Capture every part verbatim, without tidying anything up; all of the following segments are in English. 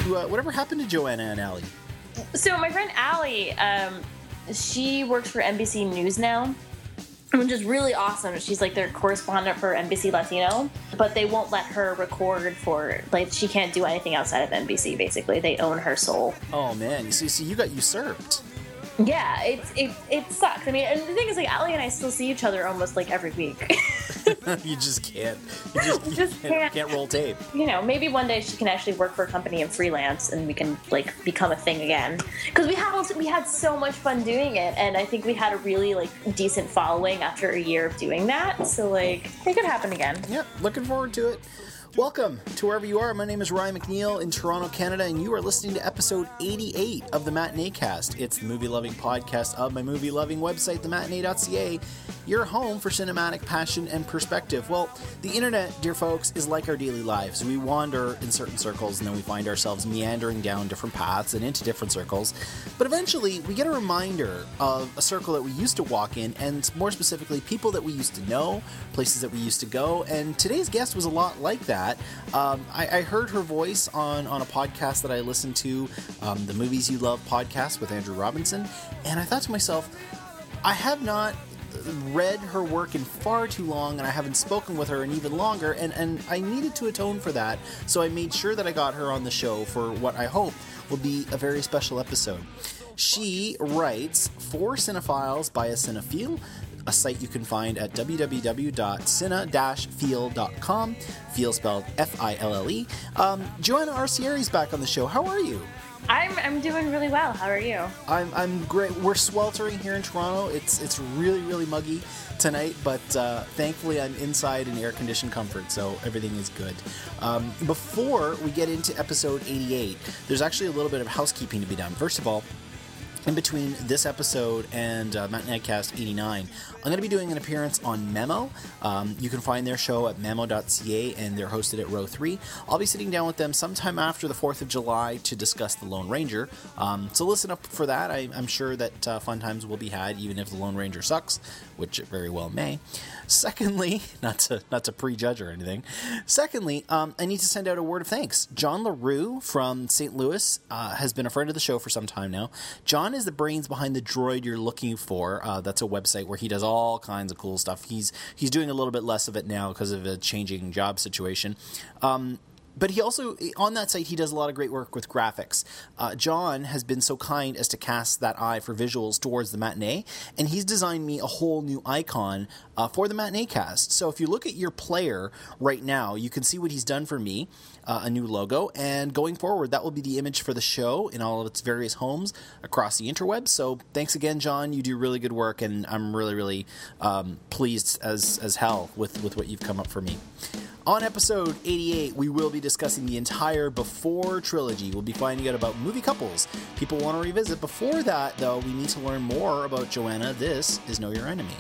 to uh, whatever happened to Joanna and Allie? So my friend Allie, um, she works for N B C News now, which is really awesome. She's like their correspondent for N B C Latino, but they won't let her record for, like, she can't do anything outside of N B C, basically. They own her soul. Oh, man. You see, see you got usurped. Yeah, it's it, it sucks. I mean, and the thing is, like, Allie and I still see each other almost, like, every week. You just can't. You just, You just can't, can't. can't roll tape. You know, maybe one day she can actually work for a company and freelance, and we can, like, become a thing again. Because we had also, we had so much fun doing it, and I think we had a really, like, decent following after a year of doing that. So, like, it could happen again. Yep, looking forward to it. Welcome to wherever you are. My name is Ryan McNeil in Toronto, Canada, and you are listening to episode eighty-eight of the Matinee Cast. It's the movie-loving podcast of my movie-loving website, the matinee dot c a, your home for cinematic passion and perspective. Well, the internet, dear folks, is like our daily lives. We wander in certain circles, and then we find ourselves meandering down different paths and into different circles. But eventually, we get a reminder of a circle that we used to walk in, and more specifically, people that we used to know, places that we used to go, and today's guest was a lot like that. Um, I, I heard her voice on, on a podcast that I listened to, um, the Movies You Love podcast with Andrew Robinson, and I thought to myself, I have not read her work in far too long, and I haven't spoken with her in even longer, and, and I needed to atone for that, so I made sure that I got her on the show for what I hope will be a very special episode. She writes for Cinephiles by a Cinephile, a site you can find at w w w dot cine dash feel dot com, Feel spelled F I L L E. Um, Joanna Arcieri's back on the show. How are you? I'm I'm doing really well. How are you? I'm I'm great. We're sweltering here in Toronto. It's it's really, really muggy tonight, but uh, thankfully I'm inside in air-conditioned comfort, so everything is good. Um, before we get into episode eighty-eight, there's actually a little bit of housekeeping to be done. First of all, in between this episode and uh, Matinee Cast eighty-nine, I'm going to be doing an appearance on Memo. Um, you can find their show at memo dot c a, and they're hosted at Row three. I'll be sitting down with them sometime after the fourth of July to discuss The Lone Ranger. Um, so listen up for that. I, I'm sure that uh, fun times will be had, even if The Lone Ranger sucks, which it very well may. Secondly, not to not to prejudge or anything. Secondly, um, I need to send out a word of thanks. John LaRue from Saint Louis uh, has been a friend of the show for some time now. John is the brains behind the droid you're looking for. Uh, that's a website where he does all kinds of cool stuff. He's he's doing a little bit less of it now because of a changing job situation. Um, But he also, on that site, he does a lot of great work with graphics. Uh, John has been so kind as to cast that eye for visuals towards the matinee, and he's designed me a whole new icon uh, for the Matinee Cast. So if you look at your player right now, you can see what he's done for me, uh, a new logo, and going forward, that will be the image for the show in all of its various homes across the interwebs. So thanks again, John. You do really good work, and I'm really, really um, pleased as, as hell with, with what you've come up for me. On episode eighty-eight, we will be discussing the entire Before trilogy. We'll be finding out about movie couples people want to revisit. Before that, though, we need to learn more about Joanna. This is Know Your Enemy.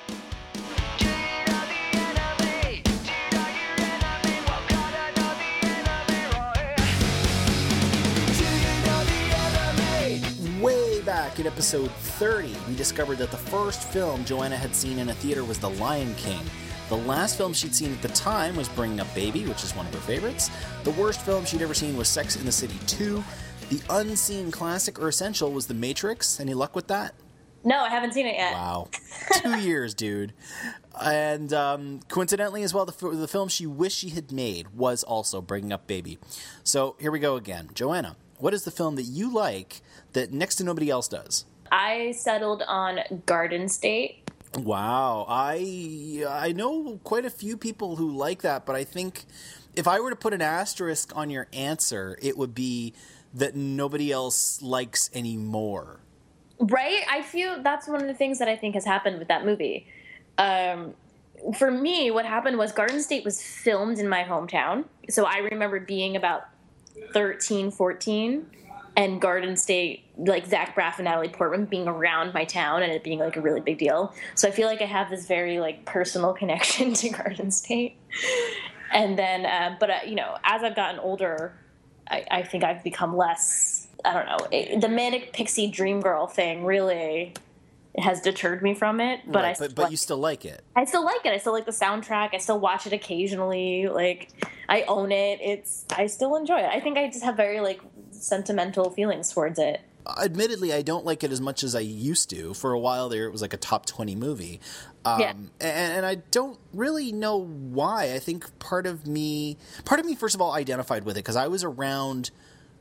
Way back in episode thirty, we discovered that the first film Joanna had seen in a theater was The Lion King. The last film she'd seen at the time was Bringing Up Baby, which is one of her favorites. The worst film she'd ever seen was Sex and the City two. The unseen classic or essential was The Matrix. Any luck with that? No, I haven't seen it yet. Wow. Two years, dude. And um, coincidentally as well, the, the film she wished she had made was also Bringing Up Baby. So here we go again. Joanna, what is the film that you like that next to nobody else does? I settled on Garden State. Wow, I I know quite a few people who like that, but I think if I were to put an asterisk on your answer, it would be that nobody else likes anymore. Right? I feel that's one of the things that I think has happened with that movie. Um, for me, what happened was Garden State was filmed in my hometown, so I remember being about thirteen, fourteen, and Garden State, like Zach Braff and Natalie Portman being around my town and it being like a really big deal. So I feel like I have this very like personal connection to Garden State. And then, uh, but uh, you know, as I've gotten older, I, I think I've become less, I don't know, it, the manic pixie dream girl thing really has deterred me from it. But right, I but, but you still like it. I still like it. I still like the soundtrack. I still watch it occasionally. Like, I own it. It's I still enjoy it. I think I just have very like sentimental feelings towards it. Admittedly, I don't like it as much as I used to. For a while there, it was like a top twenty movie. Um, yeah. and, and I don't really know why. I think part of me, part of me, first of all, identified with it because I was around,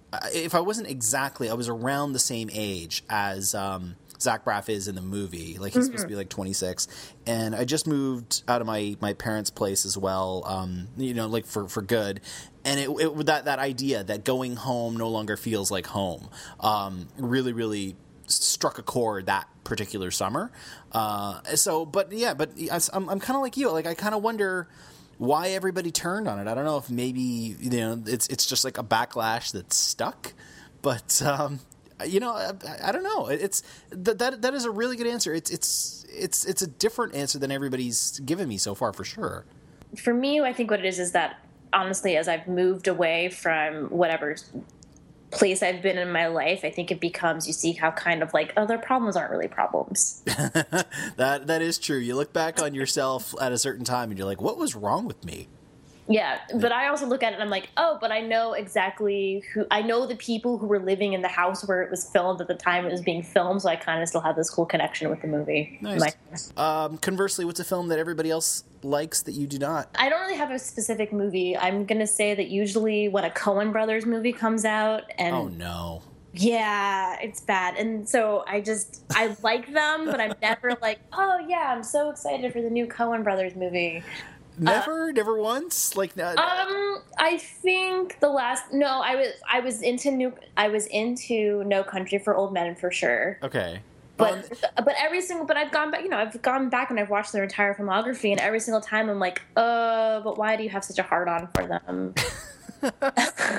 if I wasn't exactly, I was around the same age as um, Zach Braff is in the movie. Like, he's mm-hmm. supposed to be like twenty-six. And I just moved out of my, my parents' place as well, um, you know, like for, for good. And it, it that that idea that going home no longer feels like home um, really, really struck a chord that particular summer. Uh, so, but yeah, but I'm, I'm kind of like you. Like, I kind of wonder why everybody turned on it. I don't know if maybe, you know, it's it's just like a backlash that's stuck. But um, you know, I, I don't know. It's that that that is a really good answer. It's it's it's it's a different answer than everybody's given me so far, for sure. For me, I think what it is is that, honestly, as I've moved away from whatever place I've been in my life, I think it becomes, you see how kind of like, oh, their problems aren't really problems. that that is true. You look back on yourself at a certain time and you're like, what was wrong with me? Yeah, but I also look at it and I'm like, oh, but I know exactly who, I know the people who were living in the house where it was filmed at the time it was being filmed, so I kind of still have this cool connection with the movie. Nice. Um, conversely, what's a film that everybody else likes that you do not? I don't really have a specific movie. I'm going to say that usually when a Coen Brothers movie comes out and... Oh, no. Yeah, it's bad. And so I just, I like them, but I'm never like, oh, yeah, I'm so excited for the new Coen Brothers movie. Never, uh, never once. Like, uh, um, I think the last. No, I was, I was into new. I was into No Country for Old Men for sure. Okay, but um, but every single. But I've gone back. You know, I've gone back and I've watched their entire filmography, and every single time I'm like, uh, but why do you have such a hard on for them? But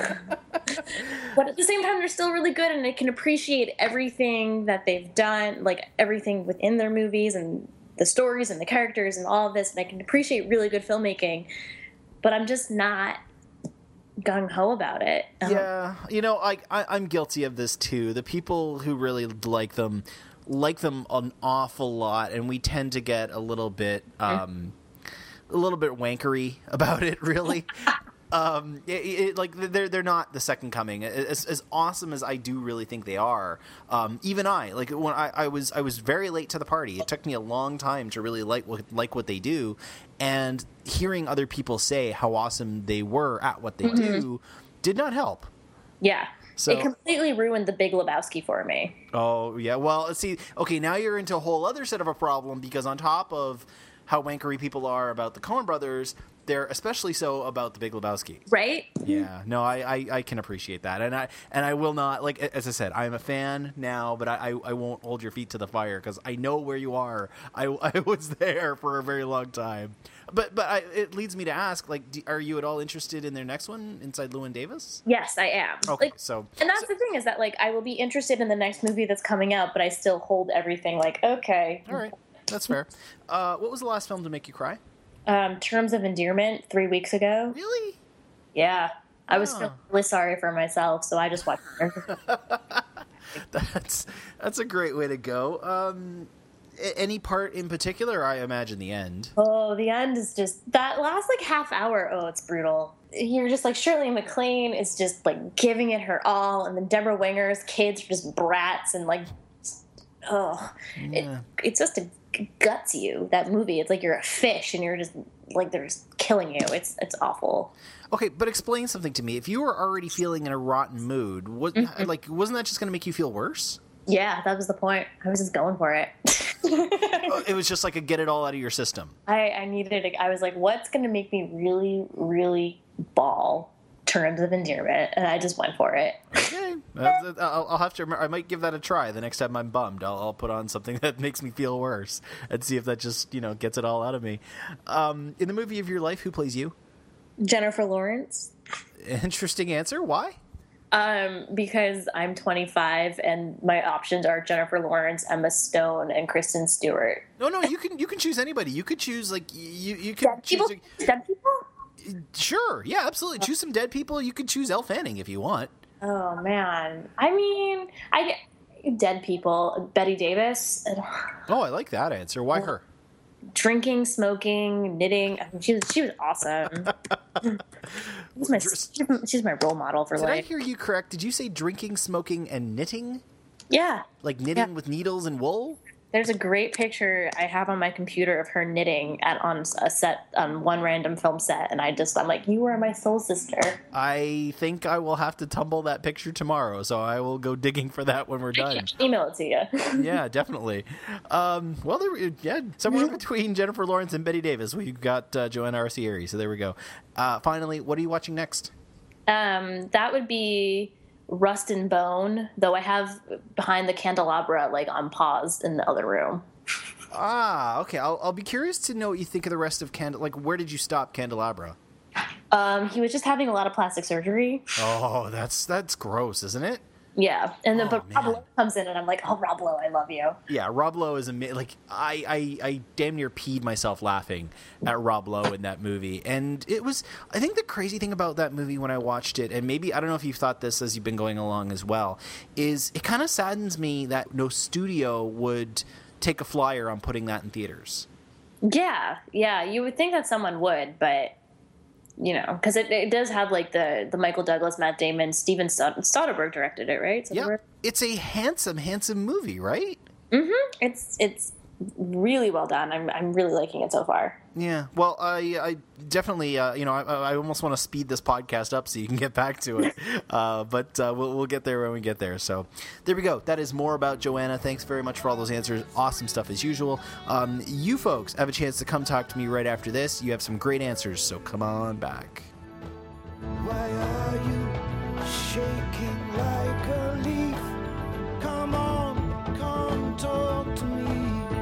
at the same time, they're still really good, and I can appreciate everything that they've done, like everything within their movies and the stories and the characters and all of this, and I can appreciate really good filmmaking, but I'm just not gung-ho about it. Um, yeah, you know, I, I, I'm guilty of this too. The people who really like them like them an awful lot, and we tend to get a little bit um, a little bit wankery about it, really. Um, it, it, like they're they're not the second coming. As, as awesome as I do really think they are, um, even I like when I, I was I was very late to the party. It took me a long time to really like what like what they do, and hearing other people say how awesome they were at what they mm-hmm. do did not help. Yeah. So, it completely ruined The Big Lebowski for me. Oh yeah. Well, see, okay, now you're into a whole other set of a problem because on top of how wankery people are about the Coen Brothers, they're especially so about The Big Lebowski. Right? Yeah. No, I, I, I can appreciate that. And I and I will not, like, as I said, I'm a fan now, but I, I, I won't hold your feet to the fire because I know where you are. I, I was there for a very long time. But but I, it leads me to ask, like, do, are you at all interested in their next one, Inside Llewyn Davis? Yes, I am. Okay, like, so... And that's so, the thing is that, like, I will be interested in the next movie that's coming out, but I still hold everything like, okay. All right. That's fair. Uh, what was the last film to make you cry? Um, Terms of Endearment, three weeks ago. Really? Yeah. I was oh. feeling really sorry for myself, so I just watched it. that's that's a great way to go. Um, any part in particular? I imagine the end. Oh, the end is just that last like half hour. Oh, it's brutal. You're just like Shirley MacLaine is just like giving it her all, and then Deborah Winger's kids are just brats and like, oh, yeah. it, it's just a guts you, that movie. It's like you're a fish and you're just like they're just killing you. It's it's awful. Okay, but explain something to me. If you were already feeling in a rotten mood, what, mm-hmm. like wasn't that just going to make you feel worse? Yeah, that was the point. I was just going for it. It was just like a get it all out of your system. I, I needed it. I was like, what's going to make me really, really bawl? Terms of Endearment, and I just went for it. Okay, I'll, I'll have to. Remember, I might give that a try the next time I'm bummed. I'll, I'll put on something that makes me feel worse and see if that just you know gets it all out of me. Um, in the movie of your life, who plays you? Jennifer Lawrence. Interesting answer. Why? Um, because I'm twenty-five and my options are Jennifer Lawrence, Emma Stone, and Kristen Stewart. No, no, you can you can choose anybody. You could choose like you you could dead choose. People? A, dead people? Sure, yeah, absolutely. Choose some dead people. You could choose Elle Fanning if you want. Oh man, I mean, I dead people. Betty Davis. Oh, I like that answer. Why her? Drinking, smoking, knitting. I mean, she was she was awesome. she's, my, she's my role model for Did life. I hear you correct? Did you say drinking, smoking, and knitting? Yeah. Like knitting yeah. with needles and wool? There's a great picture I have on my computer of her knitting at on a set on one random film set, and I just I'm like, you are my soul sister. I think I will have to tumble that picture tomorrow, so I will go digging for that when we're done. Email it to you. Yeah, definitely. Um, well, there, yeah, somewhere between Jennifer Lawrence and Betty Davis, we've got uh, Joanna Arcieri. So there we go. Uh, finally, what are you watching next? Um, that would be Rust and Bone, though I have Behind the Candelabra like on pause in the other room. Ah, okay. I'll, I'll be curious to know what you think of the rest of Candel. Like, where did you stop Candelabra? Um, he was just having a lot of plastic surgery. Oh, that's that's gross, isn't it? Yeah, and then Oh, but Rob Lowe comes in, and I'm like, oh, Rob Lowe, I love you. Yeah, Rob Lowe is amazing. Like, I, I, I damn near peed myself laughing at Rob Lowe in that movie. And it was, I think the crazy thing about that movie when I watched it, and maybe, I don't know if you've thought this as you've been going along as well, is it kind of saddens me that no studio would take a flyer on putting that in theaters. Yeah, yeah, you would think that someone would, but... You know, because it, it does have like the, the Michael Douglas, Matt Damon, Steven Soderbergh directed it, right? Yeah, it's a handsome, handsome movie, right? Mm-hmm. It's it's really well done. I'm I'm really liking it so far. Yeah, well, I I definitely uh, you know I, I almost want to speed this podcast up so you can get back to it, uh, but uh, we'll we'll get there when we get there. So there we go. That is more about Joanna. Thanks very much for all those answers. Awesome stuff as usual. Um, you folks have a chance to come talk to me right after this. You have some great answers, so come on back. Why are you shaking like a leaf? Come on, come talk to me.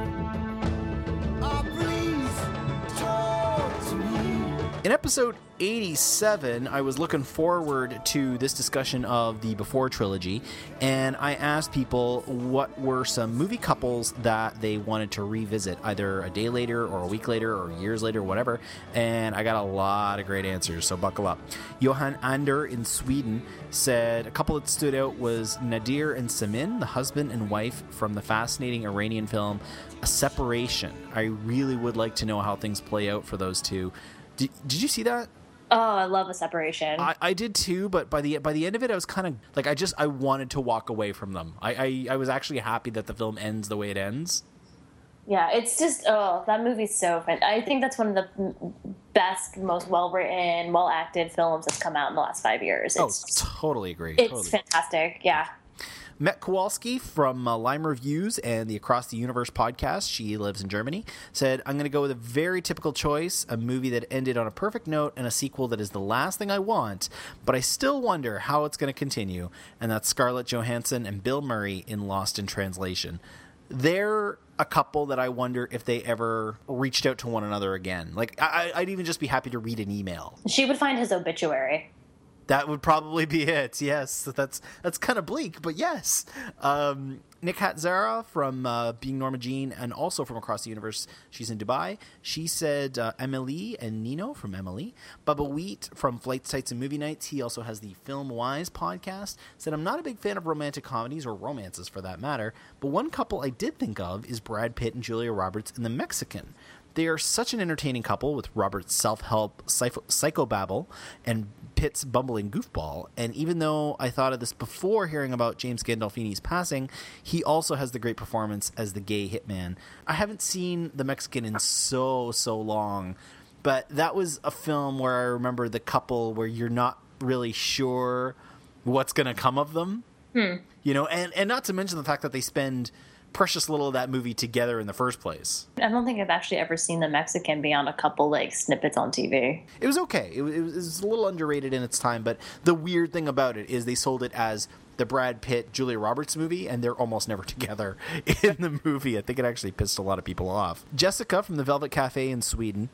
In episode eighty-seven, I was looking forward to this discussion of the Before trilogy, and I asked people what were some movie couples that they wanted to revisit, either a day later or a week later or years later, whatever, and I got a lot of great answers, so buckle up. Johan Ander in Sweden said a couple that stood out was Nadir and Samin, the husband and wife from the fascinating Iranian film A Separation. I really would like to know how things play out for those two. Did, did you see that? Oh, I love A Separation. I, I did too, but by the by the end of it, I was kind of like I just I wanted to walk away from them. I, I I was actually happy that the film ends the way it ends. Yeah, it's just oh, that movie's so fun. I think that's one of the best, most well written, well acted films that's come out in the last five years. It's, oh, totally agree. It's totally. fantastic. Yeah. Met Kowalski from uh, Lime Reviews and the Across the Universe podcast. She lives in Germany. Said, I'm going to go with a very typical choice, a movie that ended on a perfect note and a sequel that is the last thing I want, but I still wonder how it's going to continue. And that's Scarlett Johansson and Bill Murray in Lost in Translation. They're a couple that I wonder if they ever reached out to one another again. Like, I, I'd even just be happy to read an email. She would find his obituary. That would probably be it. Yes, that's that's kind of bleak, but yes. Um, Nick Hatzara from uh, Being Norma Jean and also from Across the Universe. She's in Dubai. She said uh, Emily and Nino from Emily. Bubba Wheat from Flight Sites and Movie Nights. He also has the Film Wise podcast. Said, I'm not a big fan of romantic comedies or romances for that matter, but one couple I did think of is Brad Pitt and Julia Roberts in The Mexican. They are such an entertaining couple with Robert's self-help psycho- psychobabble and Pitt's bumbling goofball. And even though I thought of this before hearing about James Gandolfini's passing, he also has the great performance as the gay hitman. I haven't seen The Mexican in so, so long, but that was a film where I remember the couple where you're not really sure what's going to come of them. Hmm. You know, and, and not to mention the fact that they spend precious little of that movie together in the first place. I don't think I've actually ever seen The Mexican beyond a couple like snippets on T V. It was okay. It was, it was a little underrated in its time, but the weird thing about it is they sold it as the Brad Pitt, Julia Roberts movie, and they're almost never together in the movie. I think it actually pissed a lot of people off. Jessica from the Velvet Cafe in Sweden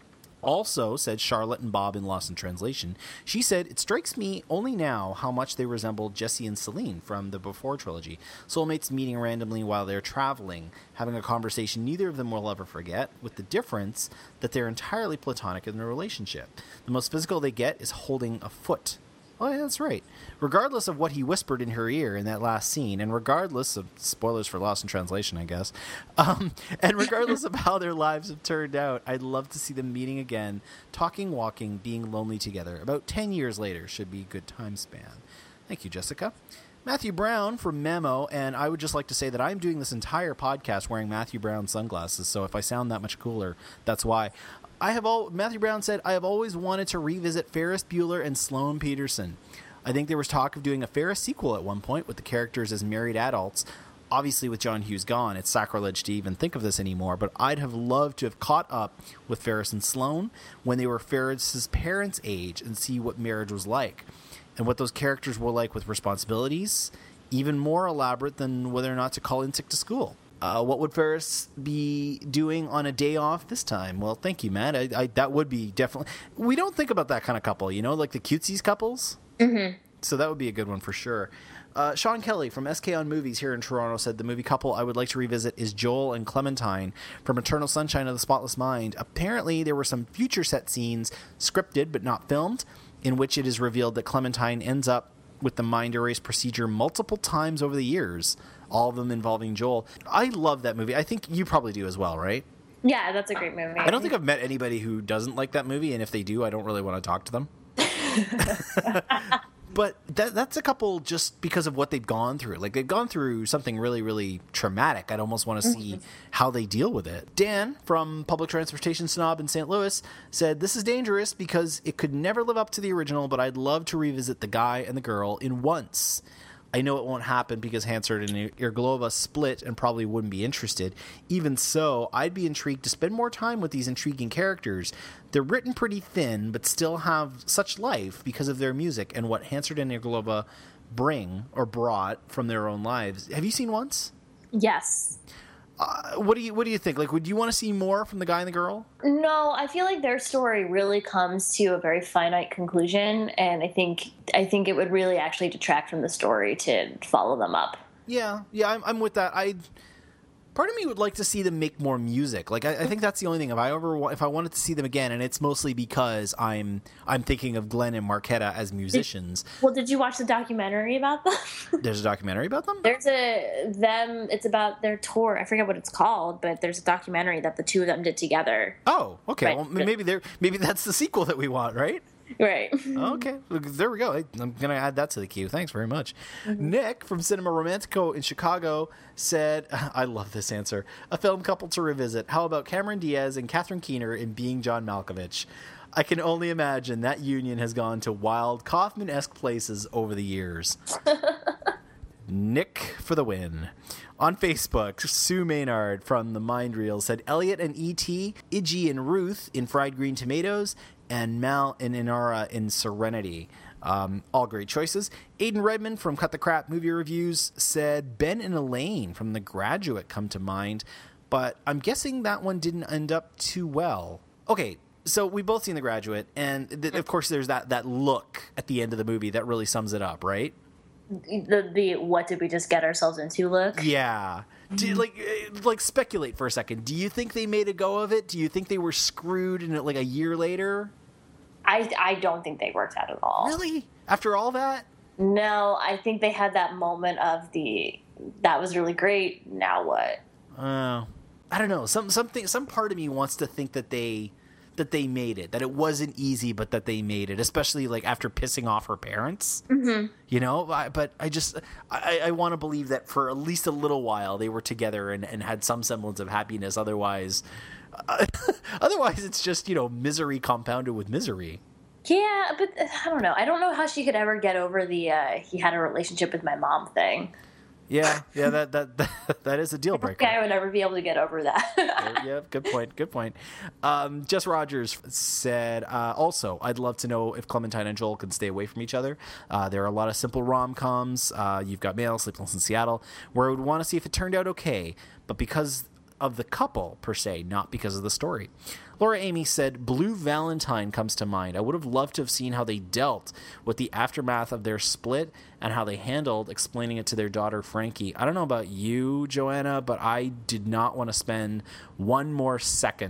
also said Charlotte and Bob in Lost in Translation. She said, it strikes me only now how much they resemble Jesse and Celine from the Before trilogy. Soulmates meeting randomly while they're traveling, having a conversation neither of them will ever forget, with the difference that they're entirely platonic in their relationship. The most physical they get is holding a foot Oh, yeah, that's right. Regardless of what he whispered in her ear in that last scene, and regardless of spoilers for Lost in Translation, I guess, um, and regardless of how their lives have turned out, I'd love to see them meeting again, talking, walking, being lonely together. About ten years later should be a good time span. Thank you, Jessica. Matthew Brown from Memo, and I would just like to say that I'm doing this entire podcast wearing Matthew Brown sunglasses, so if I sound that much cooler, that's why. I have all Matthew Brown said, I have always wanted to revisit Ferris Bueller and Sloane Peterson. I think there was talk of doing a Ferris sequel at one point with the characters as married adults. Obviously, with John Hughes gone, it's sacrilege to even think of this anymore, but I'd have loved to have caught up with Ferris and Sloane when they were Ferris's parents' age and see what marriage was like, and what those characters were like with responsibilities, even more elaborate than whether or not to call in sick to school. Uh, what would Ferris be doing on a day off this time? Well, thank you, Matt. I, I, that would be definitely... We don't think about that kind of couple, you know, like the cutesies couples. Mm-hmm. So that would be a good one for sure. Uh, Sean Kelly from S K on Movies here in Toronto said the movie couple I would like to revisit is Joel and Clementine from Eternal Sunshine of the Spotless Mind. Apparently, there were some future set scenes, scripted but not filmed, in which it is revealed that Clementine ends up with the mind erase procedure multiple times over the years, all of them involving Joel. I love that movie. I think you probably do as well, right? Yeah, that's a great movie. I don't think I've met anybody who doesn't like that movie, and if they do, I don't really want to talk to them. But that, that's a couple just because of what they've gone through. Like, they've gone through something really, really traumatic. I'd almost want to see mm-hmm. how they deal with it. Dan from Public Transportation Snob in Saint Louis said, this is dangerous because it could never live up to the original, but I'd love to revisit the guy and the girl in Once. I know it won't happen because Hansard and Irglova split and probably wouldn't be interested. Even so, I'd be intrigued to spend more time with these intriguing characters. They're written pretty thin, but still have such life because of their music and what Hansard and Irglova bring or brought from their own lives. Have you seen Once? Yes. Uh, what do you What do you think? Like, would you want to see more from the guy and the girl? No, I feel like their story really comes to a very finite conclusion, and I think I think it would really actually detract from the story to follow them up. Yeah, yeah, I'm, I'm with that. I part of me would like to see them make more music. Like, I, I think that's the only thing. If I ever if I wanted to see them again, and it's mostly because I'm I'm thinking of Glenn and Marquetta as musicians. Did, well, did you watch the documentary about them? There's a documentary about them? There's a them. It's about their tour. I forget what it's called, but there's a documentary that the two of them did together. Oh, okay. Right. Well, maybe they're maybe that's the sequel that we want, right? Right. Okay. There we go. I'm going to add that to the queue. Thanks very much. Mm-hmm. Nick from Cinema Romantico in Chicago said, I love this answer, a film couple to revisit. How about Cameron Diaz and Catherine Keener in Being John Malkovich? I can only imagine that union has gone to wild Kaufman-esque places over the years. Nick for the win. On Facebook, Sue Maynard from The Mind Reel said, Elliot and E T, Iggy and Ruth in Fried Green Tomatoes, and Mal and Inara in Serenity. Um, all great choices. Aiden Redmond from Cut the Crap Movie Reviews said Ben and Elaine from The Graduate come to mind, but I'm guessing that one didn't end up too well. Okay, so we've both seen The Graduate, and th- of course there's that, that look at the end of the movie that really sums it up, right? The the what did we just get ourselves into look? Yeah. Do you, like like speculate for a second. Do you think they made a go of it? Do you think they were screwed in it like a year later? I, I don't think they worked out at all. Really? After all that? No, I think they had that moment of the that was really great. Now what? Oh, uh, I don't know. Some something some part of me wants to think that they that they made it, that it wasn't easy, but that they made it, especially like after pissing off her parents. Mm-hmm. You know, I, but I just I, I want to believe that for at least a little while they were together and, and had some semblance of happiness. Otherwise. Uh, otherwise, it's just, you know, misery compounded with misery. Yeah, but I don't know. I don't know how she could ever get over the uh, he had a relationship with my mom thing. Yeah, yeah, that that that, that is a deal breaker. I would never be able to get over that. yeah, yeah, good point, good point. Um, Jess Rogers said, uh, also, I'd love to know if Clementine and Joel can stay away from each other. Uh, there are a lot of simple rom-coms. Uh, you've got Mail, Sleepless in Seattle, where I would want to see if it turned out okay, but because of the couple, per se, not because of the story. Laura Amy said, Blue Valentine comes to mind. I would have loved to have seen how they dealt with the aftermath of their split and how they handled explaining it to their daughter, Frankie. I don't know about you, Joanna, but I did not want to spend one more second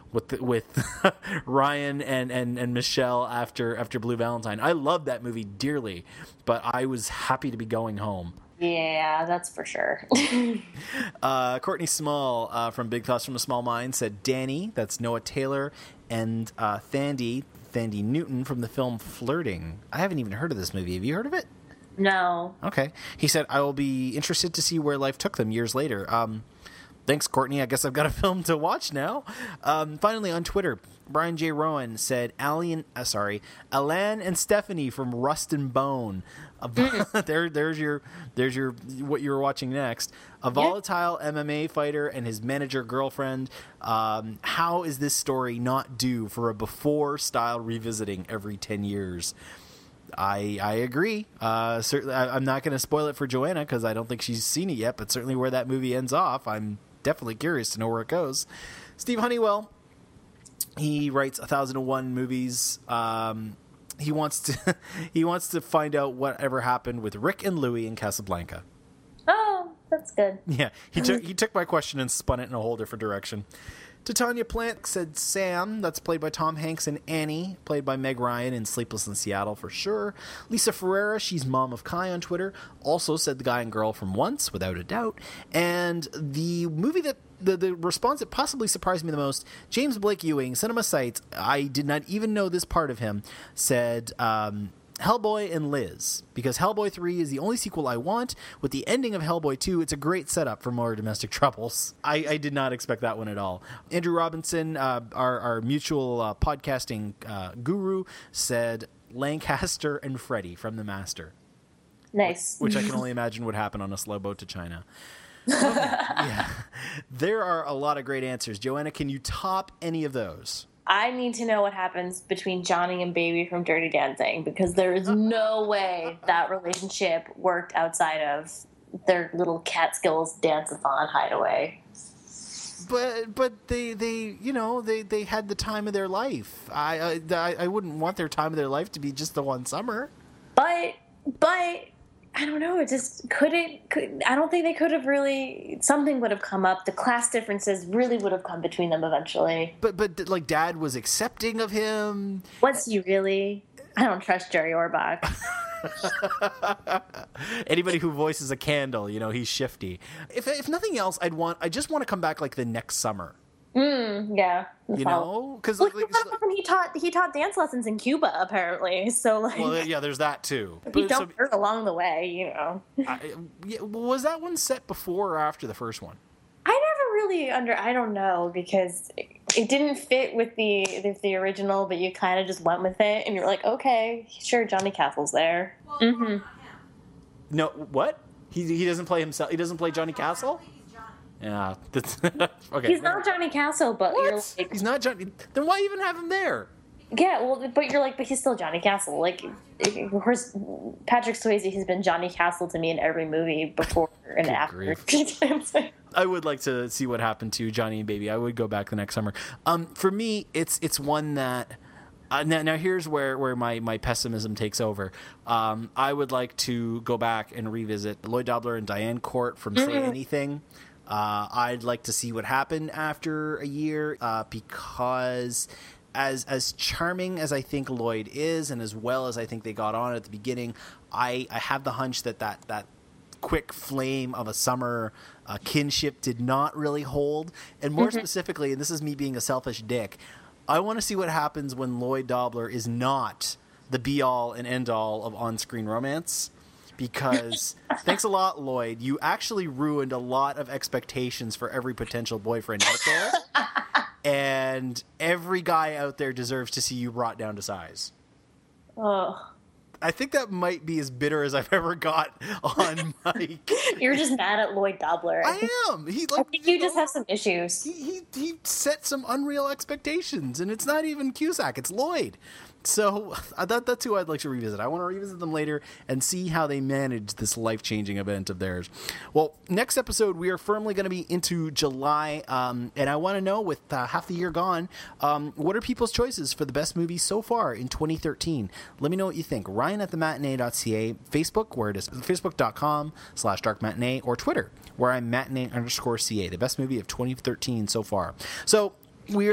with the, with Ryan and, and, and Michelle after after Blue Valentine. I loved that movie dearly, but I was happy to be going home. Yeah, that's for sure. uh, Courtney Small uh, from Big Thoughts from a Small Mind said Danny, that's Noah Taylor, and uh, Thandie, Thandie Newton from the film Flirting. I haven't even heard of this movie. Have you heard of it? No. Okay. He said, I will be interested to see where life took them years later. Um, thanks, Courtney. I guess I've got a film to watch now. Um, finally, on Twitter, Brian J. Rowan said, Allie and, uh, sorry, Alan and Stephanie from Rust and Bone. A, there, there's your, there's your, what you were watching next. A volatile yeah. M M A fighter and his manager girlfriend. Um, how is this story not due for a before-style revisiting every ten years? I I agree. Uh, certainly, I, I'm not going to spoil it for Joanna because I don't think she's seen it yet. But certainly, where that movie ends off, I'm definitely curious to know where it goes. Steve Honeywell, he writes a thousand and one movies. Um, he wants to he wants to find out whatever happened with Rick and Louie in Casablanca. Oh, that's good. Yeah, he took he took my question and spun it in a whole different direction. Titania Plant said Sam, that's played by Tom Hanks, and Annie, played by Meg Ryan in Sleepless in Seattle for sure. Lisa Ferreira, she's Mom of Kai on Twitter, also said The Guy and Girl from Once, without a doubt. And the movie that, the, the response that possibly surprised me the most, James Blake Ewing, Cinema Sites, I did not even know this part of him, said um, Hellboy and Liz, because Hellboy three is the only sequel I want. With the ending of Hellboy two, it's a great setup for more domestic troubles. I, I did not expect that one at all. Andrew Robinson, uh, our, our mutual uh, podcasting uh, guru, said Lancaster and Freddy from The Master. Nice. Which I can only imagine would happen on a slow boat to China. Okay, yeah. There are a lot of great answers. Joanna, can you top any of those? I need to know what happens between Johnny and Baby from Dirty Dancing, because there is no way that relationship worked outside of their little Catskills dance-a-thon hideaway. But but they, they you know they, they had the time of their life. I, I I wouldn't want their time of their life to be just the one summer. But but I don't know. It just couldn't. Could, I don't think they could have really. Something would have come up. The class differences really would have come between them eventually. But but like Dad was accepting of him. Was he really? I don't trust Jerry Orbach. Anybody who voices a candle, you know, he's shifty. If if nothing else, I'd want. I just want to come back like the next summer. Mm, yeah. You know, because like, like, like, he taught he taught dance lessons in Cuba apparently. So like, well, yeah, there's that too. He but, don't so, hurt along the way, you know. I, yeah, was that one set before or after the first one? I never really under. I don't know because it, it didn't fit with the with the original, but you kind of just went with it, and you're like, okay, sure, Johnny Castle's there. Well, Mm-hmm. No, what? He he doesn't play himself. He doesn't play Johnny Castle. Yeah, that's okay. He's not Johnny Castle, but What? you're like, He's not Johnny. Then why even have him there? yeah, well, but you're like, but he's still Johnny Castle. Like, of course, Patrick Swayze has been Johnny Castle to me in every movie before and after. I would like to see what happened to Johnny and Baby. I would go back the next summer. Um, for me, it's it's one that. Uh, now, now here's where, where my, my pessimism takes over. Um, I would like to go back and revisit Lloyd Dobler and Diane Court from Say Anything. Uh, I'd like to see what happened after a year uh, because as as charming as I think Lloyd is and as well as I think they got on at the beginning, I, I have the hunch that that, that quick flame of a summer uh, kinship did not really hold. And more mm-hmm. specifically, and this is me being a selfish dick, I want to see what happens when Lloyd Dobler is not the be-all and end-all of on-screen romance. Because, thanks a lot, Lloyd, you actually ruined a lot of expectations for every potential boyfriend out there. And every guy out there deserves to see you brought down to size. Oh. I think that might be as bitter as I've ever got on Mike. You're just mad at Lloyd Dobler. I, I think, am. He like I think you just have some issues. He, he he set some unreal expectations, and it's not even Cusack; it's Lloyd. So uh, that, that's who I'd like to revisit. I want to revisit them later and see how they managed this life-changing event of theirs. Well, next episode, we are firmly going to be into July, um, and I want to know, with uh, half the year gone, um, what are people's choices for the best movies so far in twenty thirteen? Let me know what you think. Ryan at the matinee dot c a, Facebook, where it is facebook.com slash darkmatinee, or Twitter, where I'm matinee underscore ca, the best movie of twenty thirteen so far. So we're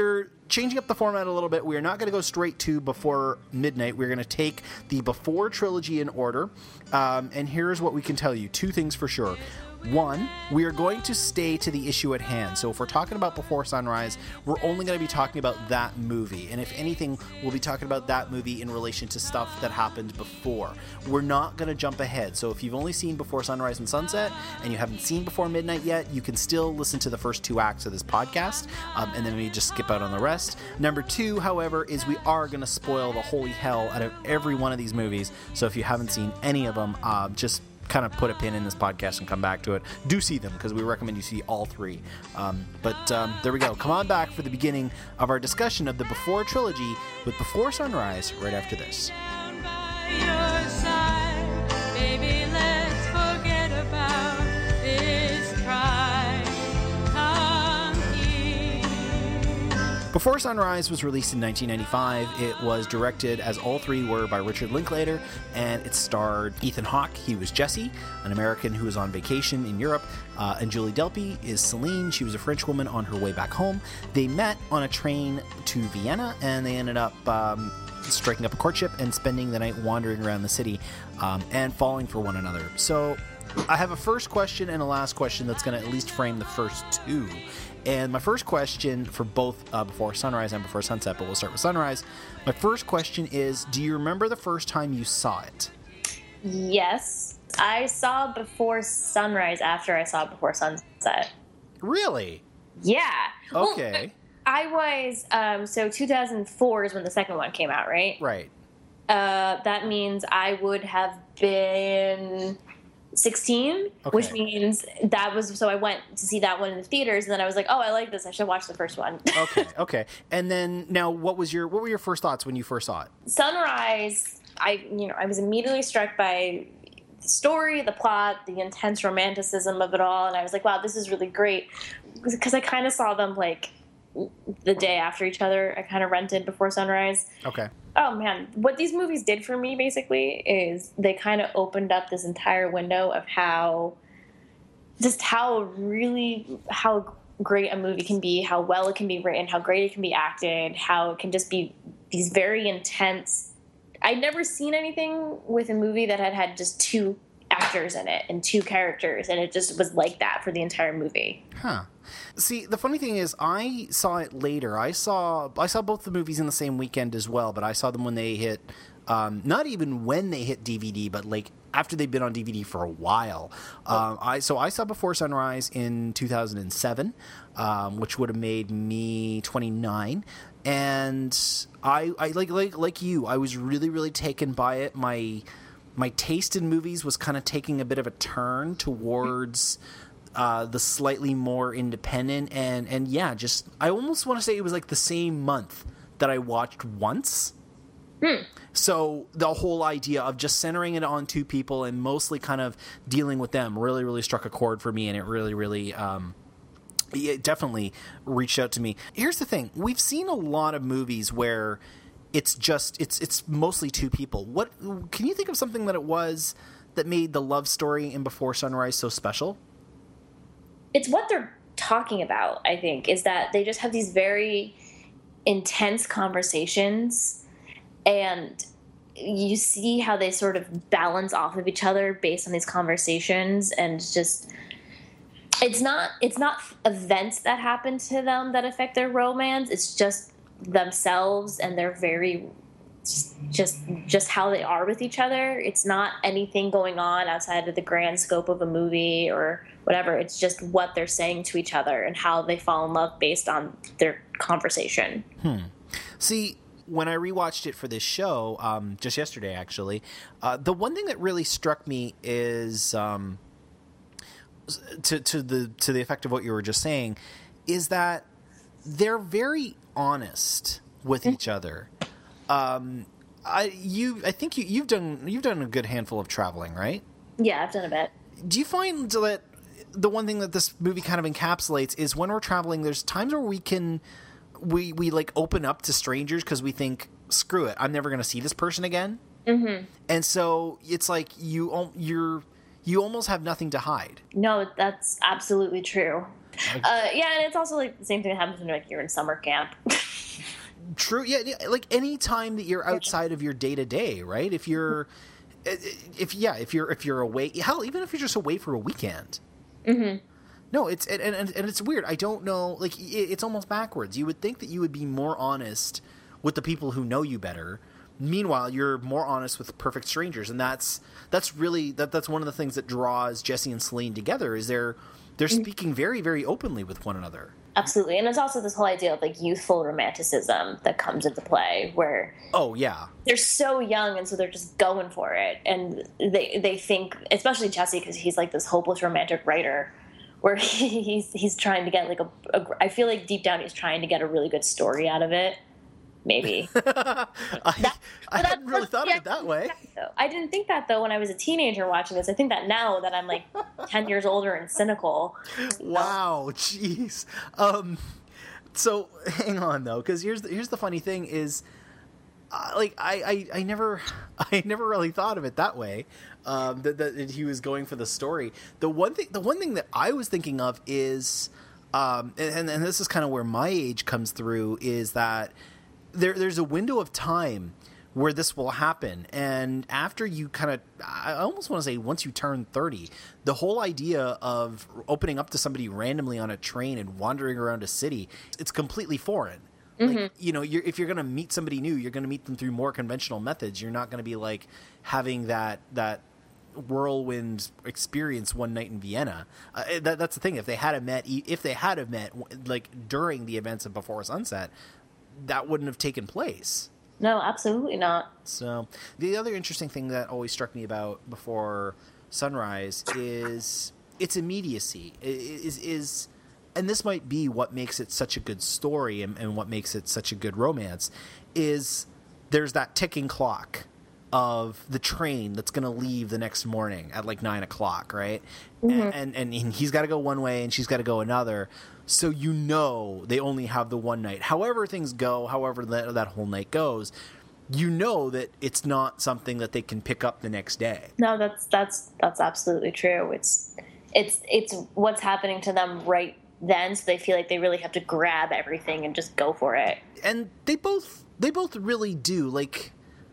changing up the format a little bit. We are not going to go straight to Before Midnight. We're going to take the Before trilogy in order. Um, and here's what we can tell you. Two things for sure. One, we are going to stay to the issue at hand. So if we're talking about Before Sunrise, we're only going to be talking about that movie. And if anything, we'll be talking about that movie in relation to stuff that happened before. We're not going to jump ahead. So if you've only seen Before Sunrise and Sunset and you haven't seen Before Midnight yet, you can still listen to the first two acts of this podcast. Um, and then we just skip out on the rest. Number two, however, is we are going to spoil the holy hell out of every one of these movies. So if you haven't seen any of them, uh, just kind of put a pin in this podcast and come back to it. Do see them, because we recommend you see all three. Um, but um, there we go. Come on back for the beginning of our discussion of the Before trilogy with Before Sunrise right after this. Down by your side, baby, let's forget about this pride. Come here. Before Sunrise was released in nineteen ninety-five. It was directed, as all three were, by Richard Linklater, and it starred Ethan Hawke. He was Jesse, an American who was on vacation in Europe, uh, and Julie Delpy is Celine. She was a French woman on her way back home. They met on a train to Vienna, and they ended up um, striking up a courtship and spending the night wandering around the city um, and falling for one another. So I have a first question and a last question that's going to at least frame the first two. And my first question for both uh, Before Sunrise and Before Sunset, but we'll start with Sunrise. My first question is, do you remember the first time you saw it? Yes. I saw Before Sunrise after I saw Before Sunset. Really? Yeah. Okay. Well, I was, um, so two thousand four is when the second one came out, right? Right. Uh, that means I would have been sixteen, Okay. which means that was, so I went to see that one in the theaters, and then I was like, oh, I like this, I should watch the first one. Okay, okay. And then, now, what was your, what were your first thoughts when you first saw it? Sunrise, I, you know, I was immediately struck by the story, the plot, the intense romanticism of it all, and I was like, wow, this is really great, because I kind of saw them, like, the day after each other. I kind of rented Before Sunrise. Okay. Oh man, what these movies did for me basically is they kind of opened up this entire window of how, just how really, how great a movie can be, how well it can be written, how great it can be acted, how it can just be these very intense. I'd never seen anything with a movie that had had just two actors in it and two characters, and it just was like that for the entire movie. Huh. See, the funny thing is, I saw it later. I saw I saw both the movies in the same weekend as well, but I saw them when they hit, um, not even when they hit D V D, but like after they'd been on D V D for a while. Um, I so I saw Before Sunrise in two thousand seven, um, which would have made me twenty-nine. And I, I like like like you, I was really really taken by it. My my taste in movies was kind of taking a bit of a turn towards uh, the slightly more independent, and and yeah, just I almost want to say it was like the same month that I watched Once. Hmm. So the whole idea of just centering it on two people and mostly kind of dealing with them really really struck a chord for me, and it really really um, it definitely reached out to me. Here's the thing: we've seen a lot of movies where it's just it's it's mostly two people. What can you think of something that it was that made the love story in Before Sunrise so special? It's what they're talking about, I think, is that they just have these very intense conversations, and you see how they sort of balance off of each other based on these conversations, and just it's not it's not events that happen to them that affect their romance. It's just themselves, and they're very just, just just how they are with each other. It's not anything going on outside of the grand scope of a movie or whatever. It's just what they're saying to each other and how they fall in love based on their conversation. Hmm. See, when I rewatched it for this show, um, just yesterday actually, uh, the one thing that really struck me is um, to to the to the effect of what you were just saying, is that they're very honest with each other. Um, I you I think you you've done you've done a good handful of traveling, right? Yeah, I've done a bit. Do you find that the one thing that this movie kind of encapsulates is when we're traveling, there's times where we can we we like open up to strangers because we think, screw it, I'm never going to see this person again. Mm-hmm. And so it's like you you're you almost have nothing to hide. No, that's absolutely true. Uh, yeah, and it's also like the same thing that happens when like you're in summer camp. True. Yeah, yeah. Like any time that you're outside of your day to day, right? If you're, if yeah, if you're if you're away, hell, even if you're just away for a weekend. Mm-hmm. No, it's and, and and it's weird. I don't know. Like it's almost backwards. You would think that you would be more honest with the people who know you better. Meanwhile, you're more honest with perfect strangers, and that's that's really that that's one of the things that draws Jesse and Celine together. Is they're they're Mm-hmm. speaking very very openly with one another. Absolutely. And there's also this whole idea of like youthful romanticism that comes into play where Oh yeah. they're so young and so they're just going for it. And they they think, especially Jesse, because he's like this hopeless romantic writer where he, he's he's trying to get like a, a, I feel like deep down he's trying to get a really good story out of it. Maybe. I, That- I but hadn't really that's- thought yeah, of it that way. though. I didn't think that though when I was a teenager watching this. I think that now that I'm like ten years older and cynical. Wow, jeez. Um, so hang on though, because here's the, here's the funny thing is, uh, like I, I I never I never really thought of it that way. Um, that, that he was going for the story. The one thing the one thing that I was thinking of is, um, and and this is kind of where my age comes through is that there there's a window of time where this will happen. And after you kind of, I almost want to say once you turn thirty, the whole idea of opening up to somebody randomly on a train and wandering around a city, it's completely foreign. Mm-hmm. Like, you know, you're, if you're going to meet somebody new, you're going to meet them through more conventional methods. You're not going to be like having that, that whirlwind experience one night in Vienna. Uh, that, that's the thing. If they had have met, if they had have met like during the events of Before Sunset, that wouldn't have taken place. No, absolutely not. So the other interesting thing that always struck me about Before Sunrise is its immediacy. Is is, and this might be what makes it such a good story and, and what makes it such a good romance. Is there's that ticking clock of the train that's going to leave the next morning at like nine o'clock, right? Mm-hmm. And, and and he's got to go one way and she's got to go another. So you know they only have the one night. However things go, however that, that whole night goes, you know that it's not something that they can pick up the next day. No, that's that's that's absolutely true. It's it's it's what's happening to them right then, so they feel like they really have to grab everything and just go for it. And they both they both really do. Like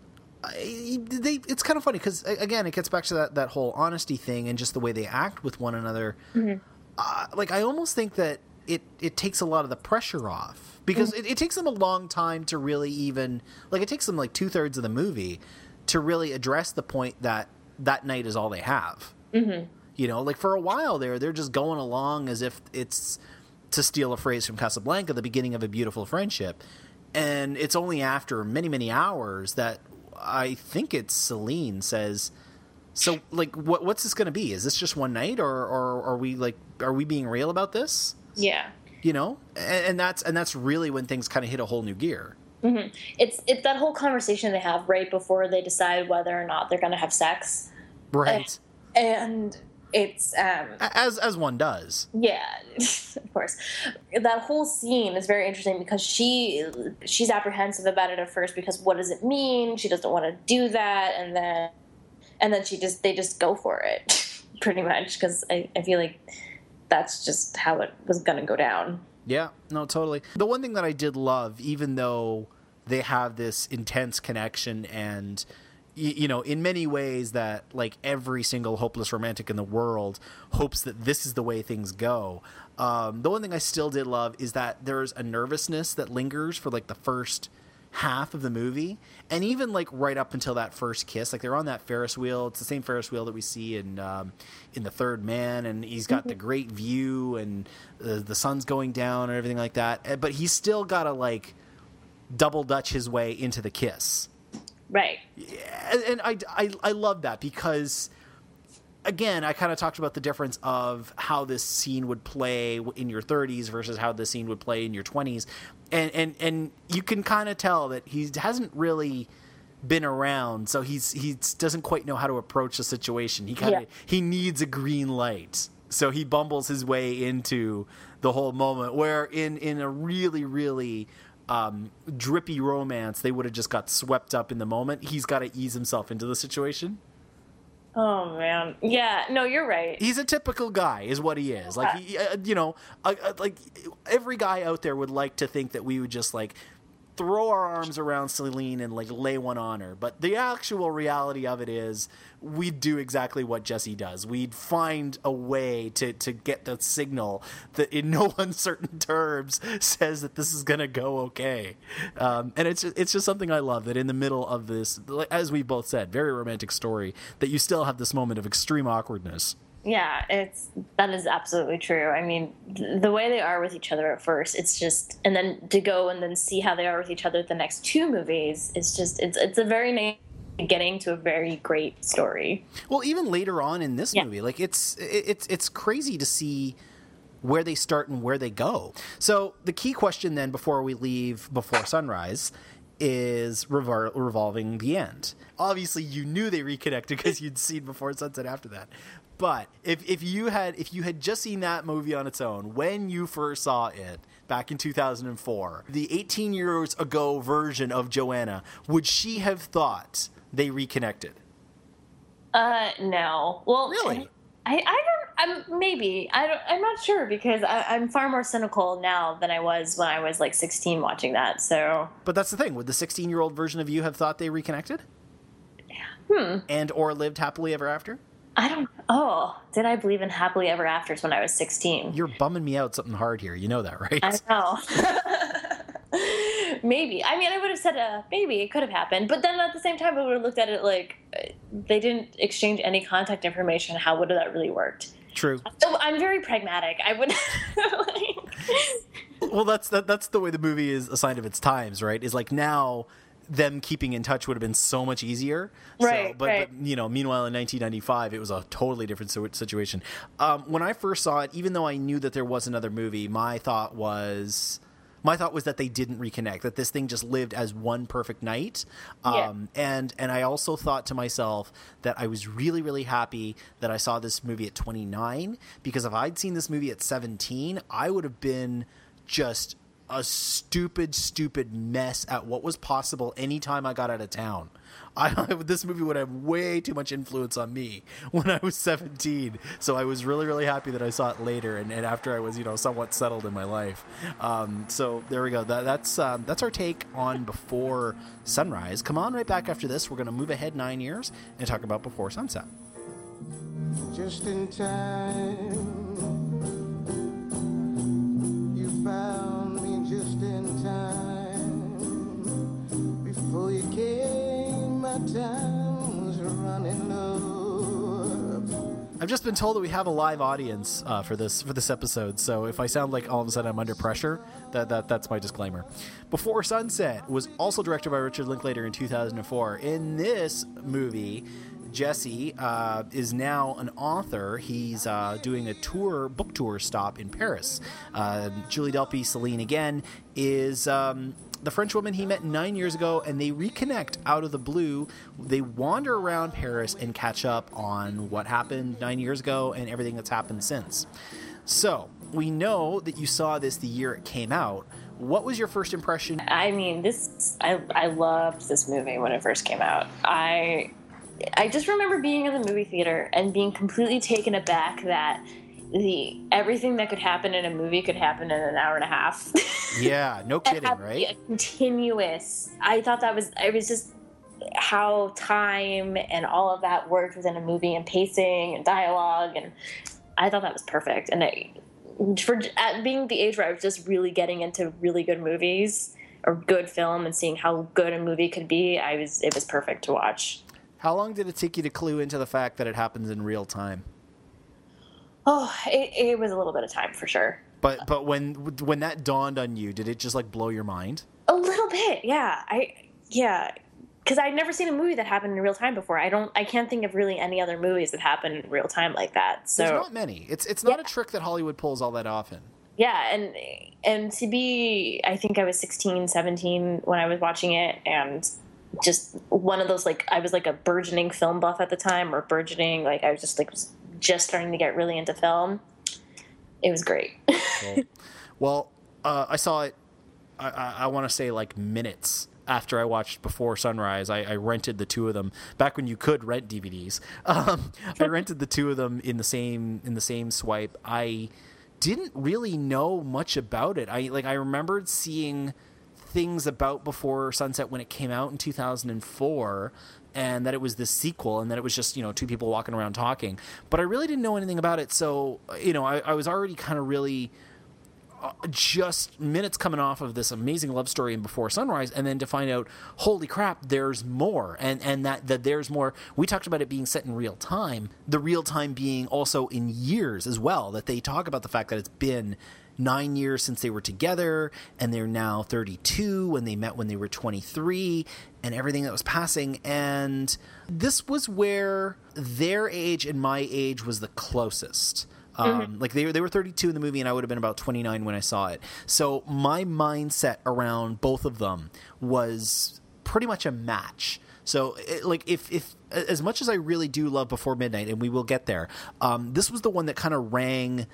I, they it's kind of funny because again it gets back to that, that whole honesty thing and just the way they act with one another. Mm-hmm. Uh, like I almost think that it it takes a lot of the pressure off because mm-hmm. it, it takes them a long time to really even like it takes them like two thirds of the movie to really address the point that that night is all they have. Mm-hmm. You know, like for a while there, they're just going along as if it's, to steal a phrase from Casablanca, the beginning of a beautiful friendship, and it's only after many many hours that I think it's Celine says, "So like, what what's this going to be? Is this just one night, or or are we like are we being real about this?" Yeah. You know, and, and that's and that's really when things kind of hit a whole new gear. Mm-hmm. It's it's that whole conversation they have right before they decide whether or not they're going to have sex, Right? and it's um, as as one does. Yeah, of course. That whole scene is very interesting because she she's apprehensive about it at first because what does it mean? She doesn't want to do that, and then and then she just they just go for it, pretty much because I, I feel like that's just how it was going to go down. Yeah, no, totally. The one thing that I did love, even though they have this intense connection and, you, you know, in many ways that, like, every single hopeless romantic in the world hopes that this is the way things go. Um, the one thing I still did love is that there's a nervousness that lingers for, like, the first half of the movie, and even like right up until that first kiss, like they're on that Ferris wheel. It's the same Ferris wheel that we see in um, in The Third Man, and he's got mm-hmm. the great view and uh, the sun's going down and everything like that. But he's still got to like double dutch his way into the kiss, right? Yeah, and I I I love that because. Again, I kind of talked about the difference of how this scene would play in your thirties versus how this scene would play in your twenties. And and, and you can kind of tell that he hasn't really been around, so he's he doesn't quite know how to approach the situation. He kind of yeah. he needs a green light. So he bumbles his way into the whole moment where in, in a really, really um, drippy romance, they would have just got swept up in the moment. He's got to ease himself into the situation. Oh man, yeah, no, you're right. He's a typical guy, is what he is. Like, he, uh, you know, uh, uh, like every guy out there would like to think that we would just like throw our arms around Celine and like lay one on her. But the actual reality of it is we'd do exactly what Jesse does. We'd find a way to, to get the signal that in no uncertain terms says that this is going to go okay. Um, and it's, it's just something I love, that in the middle of this, as we both said, very romantic story, that you still have this moment of extreme awkwardness. Yeah, it's that is absolutely true. I mean, th- the way they are with each other at first, it's just, and then to go and then see how they are with each other the next two movies, it's just, it's it's a very nice beginning to a very great story. Well, even later on in this Yeah. movie, like it's it, it's it's crazy to see where they start and where they go. So the key question then, before we leave Before Sunrise, is revol- revolving the end. Obviously, you knew they reconnected because you'd seen Before Sunset after that. But if, if you had if you had just seen that movie on its own when you first saw it back in two thousand four, the eighteen years ago version of Joanna, would she have thought they reconnected? Uh, no. Well, Really? I, I don't. I'm maybe. I don't. I'm not sure because I, I'm far more cynical now than I was when I was like sixteen watching that. So. But that's the thing. Would the sixteen-year-old version of you have thought they reconnected? Hmm. And or lived happily ever after? I don't. Oh, did I believe in happily ever afters when I was sixteen? You're bumming me out something hard here. You know that, right? I know. Maybe. I mean, I would have said, uh, maybe it could have happened. But then at the same time, I would have looked at it like uh, they didn't exchange any contact information. How would have that really worked? True. So I'm very pragmatic. I would. like, Well, that's that, that's the way the movie is a sign of its times, right? Is like now them keeping in touch would have been so much easier. Right, So, but, right. but, you know, meanwhile in nineteen ninety-five, it was a totally different si- situation. Um, when I first saw it, even though I knew that there was another movie, my thought was... My thought was that they didn't reconnect, that this thing just lived as one perfect night. Um, Yeah. and, and I also thought to myself that I was really, really happy that I saw this movie at twenty-nine, because if I'd seen this movie at seventeen, I would have been just a stupid, stupid mess at what was possible anytime I got out of town. I, this movie would have way too much influence on me when I was seventeen. So I was really, really happy that I saw it later and, and after I was, you know, somewhat settled in my life. Um, so there we go. That, that's um, that's our take on Before Sunrise. Come on right back after this. We're going to move ahead nine years and talk about Before Sunset. Just in time, you found me just in time. Before you came, my time was running low. I've just been told that we have a live audience uh, for this for this episode, so if I sound like all of a sudden I'm under pressure, that, that that's my disclaimer. Before Sunset was also directed by Richard Linklater in two thousand four. In this movie, Jesse uh, is now an author. He's uh, doing a tour, book tour stop in Paris. Uh, Julie Delpy, Celine again, is um, the French woman he met nine years ago, and they reconnect out of the blue. They wander around Paris and catch up on what happened nine years ago and everything that's happened since. So, we know that you saw this the year it came out. What was your first impression? I mean, this. I I loved this movie when it first came out. I. I just remember being in the movie theater and being completely taken aback that the everything that could happen in a movie could happen in an hour and a half. Yeah, no It kidding, had to be right? a continuous. I thought that was. It was just how time and all of that worked within a movie, and pacing and dialogue, and I thought that was perfect. And I, for at being the age where I was just really getting into really good movies or good film and seeing how good a movie could be, I was. It was perfect to watch. How long did it take you to clue into the fact that it happens in real time? Oh, it, it was a little bit of time for sure. But but when when that dawned on you, did it just like blow your mind? A little bit, yeah. I yeah, because I'd never seen a movie that happened in real time before. I don't. I can't think of really any other movies that happen in real time like that. So There's not many. It's it's not Yeah. a trick that Hollywood pulls all that often. yeah, and and to be, I think I was sixteen, seventeen when I was watching it, and just one of those, like, I was like a burgeoning film buff at the time, or burgeoning, like I was just like was just starting to get really into film. It was great. Cool. Well, uh, I saw it. I, I, I want to say like minutes after I watched Before Sunrise. I, I rented the two of them back when you could rent D V Ds. Um, I rented the two of them in the same in the same swipe. I didn't really know much about it. I like I remembered seeing things about Before Sunset when it came out in two thousand four, and that it was this sequel, and that it was just, you know, two people walking around talking. But I really didn't know anything about it, so, you know, I, I was already kind of really uh, just minutes coming off of this amazing love story in Before Sunrise, and then to find out, holy crap, there's more, and and that, that there's more. We talked about it being set in real time, the real time being also in years as well, that they talk about the fact that it's been nine years since they were together, and they're now thirty-two when they met when they were twenty-three, and everything that was passing. And this was where their age and my age was the closest. Um, mm-hmm. Like they were, they were thirty-two in the movie, and I would have been about twenty-nine when I saw it. So my mindset around both of them was pretty much a match. So, it, like, if, if as much as I really do love Before Midnight, and we will get there, um, this was the one that kind of rang,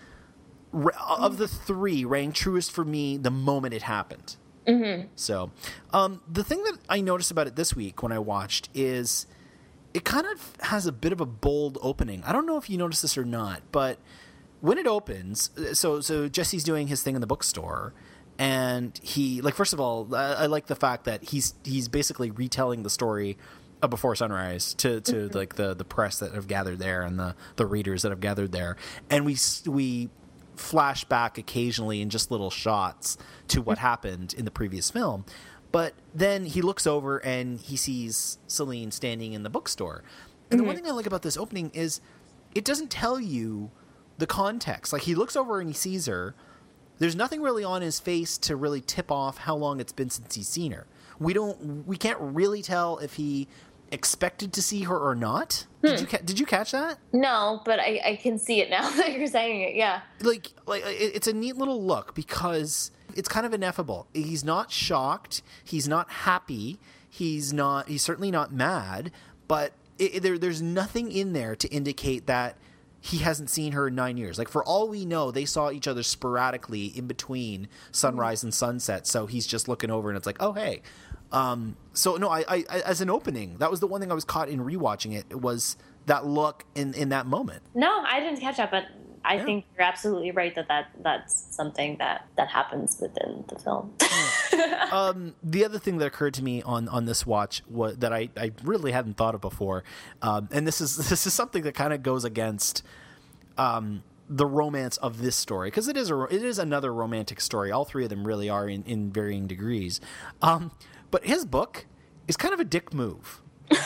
of the three, rang truest for me the moment it happened. Mm-hmm. So, um, the thing that I noticed about it this week when I watched is it kind of has a bit of a bold opening. I don't know if you noticed this or not, but when it opens, so so Jesse's doing his thing in the bookstore, and he, like, first of all, I, I like the fact that he's he's basically retelling the story of Before Sunrise to, to mm-hmm. like the, the press that have gathered there and the, the readers that have gathered there, and we we flash back occasionally in just little shots to what happened in the previous film. But then he looks over and he sees Celine standing in the bookstore. And mm-hmm. the one thing I like about this opening is it doesn't tell you the context. Like, he looks over and he sees her. There's nothing really on his face to really tip off how long it's been since he's seen her. We don't, we can't really tell if he expected to see her or not. Hmm. Did you ca- did you catch that? No, but I, I can see it now that you're saying it. Yeah. Like like it, it's a neat little look because it's kind of ineffable. He's not shocked. He's not happy. He's not. He's certainly not mad. But it, it, there there's nothing in there to indicate that he hasn't seen her in nine years. Like, for all we know, they saw each other sporadically in between sunrise and sunset. So he's just looking over and it's like, oh, hey. Um, so no, I, I, as an opening, that was the one thing I was caught in rewatching it. It was that look in, in that moment. No, I didn't catch that, but I yeah. think you're absolutely right that, that that's something that, that happens within the film. um, the other thing that occurred to me on, on this watch was that I, I really hadn't thought of before. Um, and this is, this is something that kind of goes against, um, the romance of this story, because it is a, it is another romantic story. All three of them really are in, in varying degrees. Um, But his book is kind of a dick move.